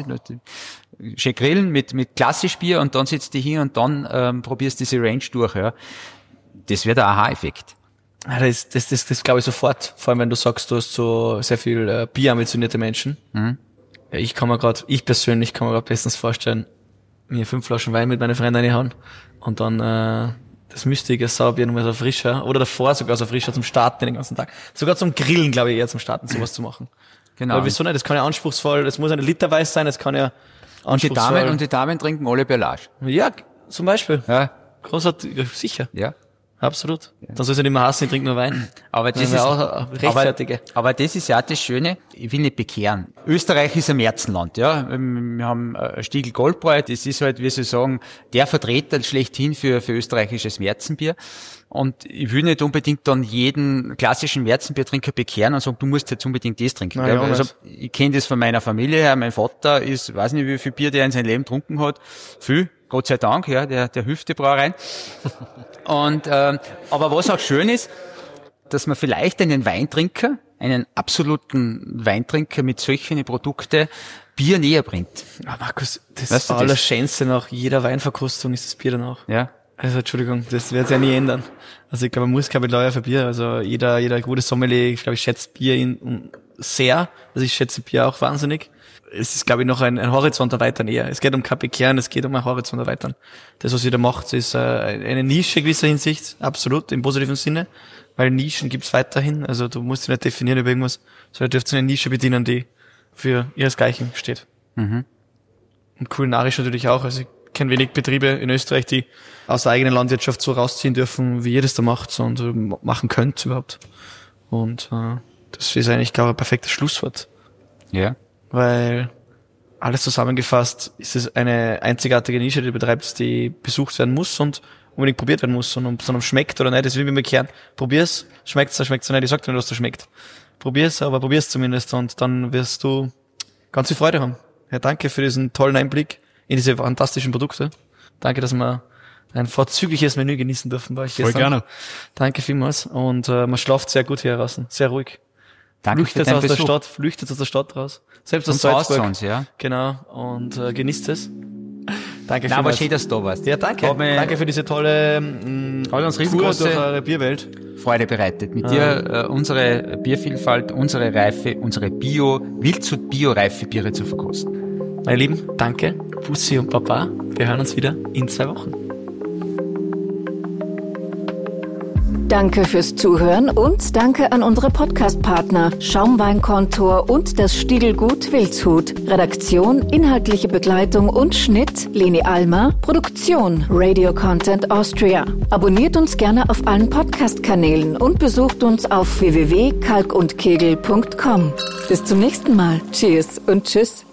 schön grillen mit mit Klassischbier und dann sitzt du hier und dann ähm, probierst diese Range durch. Ja. Das wird ein Aha-Effekt. Ah, das, das, das, das glaube ich sofort. Vor allem, wenn du sagst, du hast so sehr viel äh, bierambitionierte Menschen. Mhm. Ja, ich kann mir gerade, ich persönlich kann mir gerade bestens vorstellen, mir fünf Flaschen Wein mit meinen Freunden reinhauen und dann äh, das müstige Sauerbier nochmal so frischer oder davor sogar so frischer zum Starten den ganzen Tag. Sogar zum Grillen, glaube ich, eher zum Starten sowas zu machen. Genau. Weil wieso nicht? Das kann ja anspruchsvoll, das muss eine Literweiß sein, das kann ja Und die anspruchsvoll. Damen und die Damen trinken alle Perlage. Ja, zum Beispiel. Ja, Großartig, ja, sicher. ja. Absolut. Dann soll es ja nicht mehr hassen, ich trinke nur Wein. Aber das Das ist ist auch eine rechtfertige. Aber, aber das ist ja auch das Schöne. Ich will nicht bekehren. Österreich ist ein Märzenland, ja. Wir haben ein Stiegl Goldbräu. Das ist halt, wie Sie sagen, der Vertreter schlechthin für, für österreichisches Märzenbier. Und ich will nicht unbedingt dann jeden klassischen Märzenbiertrinker bekehren und sagen, du musst jetzt unbedingt das trinken. Nein, Gell? ja, Also, nicht. ich kenne das von meiner Familie her. Mein Vater ist, weiß nicht, wie viel Bier der in seinem Leben getrunken hat. Viel. Gott sei Dank, ja, der, der hilft die Brauerei. Und, ähm, aber was auch schön ist, dass man vielleicht einen Weintrinker, einen absoluten Weintrinker mit solchen Produkten Bier näher bringt. Ah, Markus, das Weißt du das? Allerschönste nach jeder Weinverkostung ist das Bier danach. Ja. Also, Entschuldigung, das wird sich ja nie ändern. Also, ich glaube, man muss kein Betreuer für Bier. Also, jeder, jeder gute Sommelier, ich glaube, ich schätze Bier in, sehr. Also, ich schätze Bier auch wahnsinnig. Es ist, glaube ich, noch ein, ein Horizont erweitern eher. Es geht um kein Bekehren, es geht um ein Horizont erweitern. Das, was ihr da macht, ist äh, eine Nische in gewisser Hinsicht, absolut, im positiven Sinne. Weil Nischen gibt's weiterhin. Also, du musst dich nicht definieren über irgendwas, sondern du dürft eine Nische bedienen, die für ihresgleichen steht. Mhm. Und kulinarisch natürlich auch. Also ich kenne wenig Betriebe in Österreich, die aus der eigenen Landwirtschaft so rausziehen dürfen, wie ihr das da macht und äh, machen könnt überhaupt. Und äh, das ist eigentlich, glaube ich, ein perfektes Schlusswort. Ja. Weil alles zusammengefasst ist es eine einzigartige Nische, die du betreibst, die besucht werden muss und unbedingt probiert werden muss. Und ob es dann schmeckt oder nicht, das ist wie beim Kern. Probier's, schmeckt's oder schmeckt's nicht. Ich sag dir nicht, was da schmeckt. Probier's, aber probier's zumindest und dann wirst du ganz viel Freude haben. Ja, danke für diesen tollen Einblick in diese fantastischen Produkte. Danke, dass wir ein vorzügliches Menü genießen dürfen bei euch Voll gestern. gerne. Danke vielmals. Und äh, man schlaft sehr gut hier draußen, sehr ruhig. Danke Flüchtet für aus deinen der Besuch. Stadt, flüchtet aus der Stadt raus. Selbst aus Und raus zu Salzburg. uns, ja. Genau. Und äh, genießt es. Danke Na, aber vielmals. schön, dass du da warst. Ja, danke. Hat mir Danke für diese tolle mh, Hat uns Tour riesengroße durch eure Bierwelt. Freude bereitet. Mit dir äh, unsere Biervielfalt, unsere Reife, unsere Bio, Wildsud Bio-Reife Biere zu verkosten. Meine Lieben, danke. Bussi und Papa. Wir hören uns wieder in zwei Wochen. Danke fürs Zuhören und danke an unsere Podcast-Partner Schaumweinkontor und das Stiegelgut Wildshut. Redaktion, inhaltliche Begleitung und Schnitt Leni Almer. Produktion Radio Content Austria. Abonniert uns gerne auf allen Podcast-Kanälen und besucht uns auf w w w punkt kalk und kegel punkt com. Bis zum nächsten Mal. Cheers und tschüss.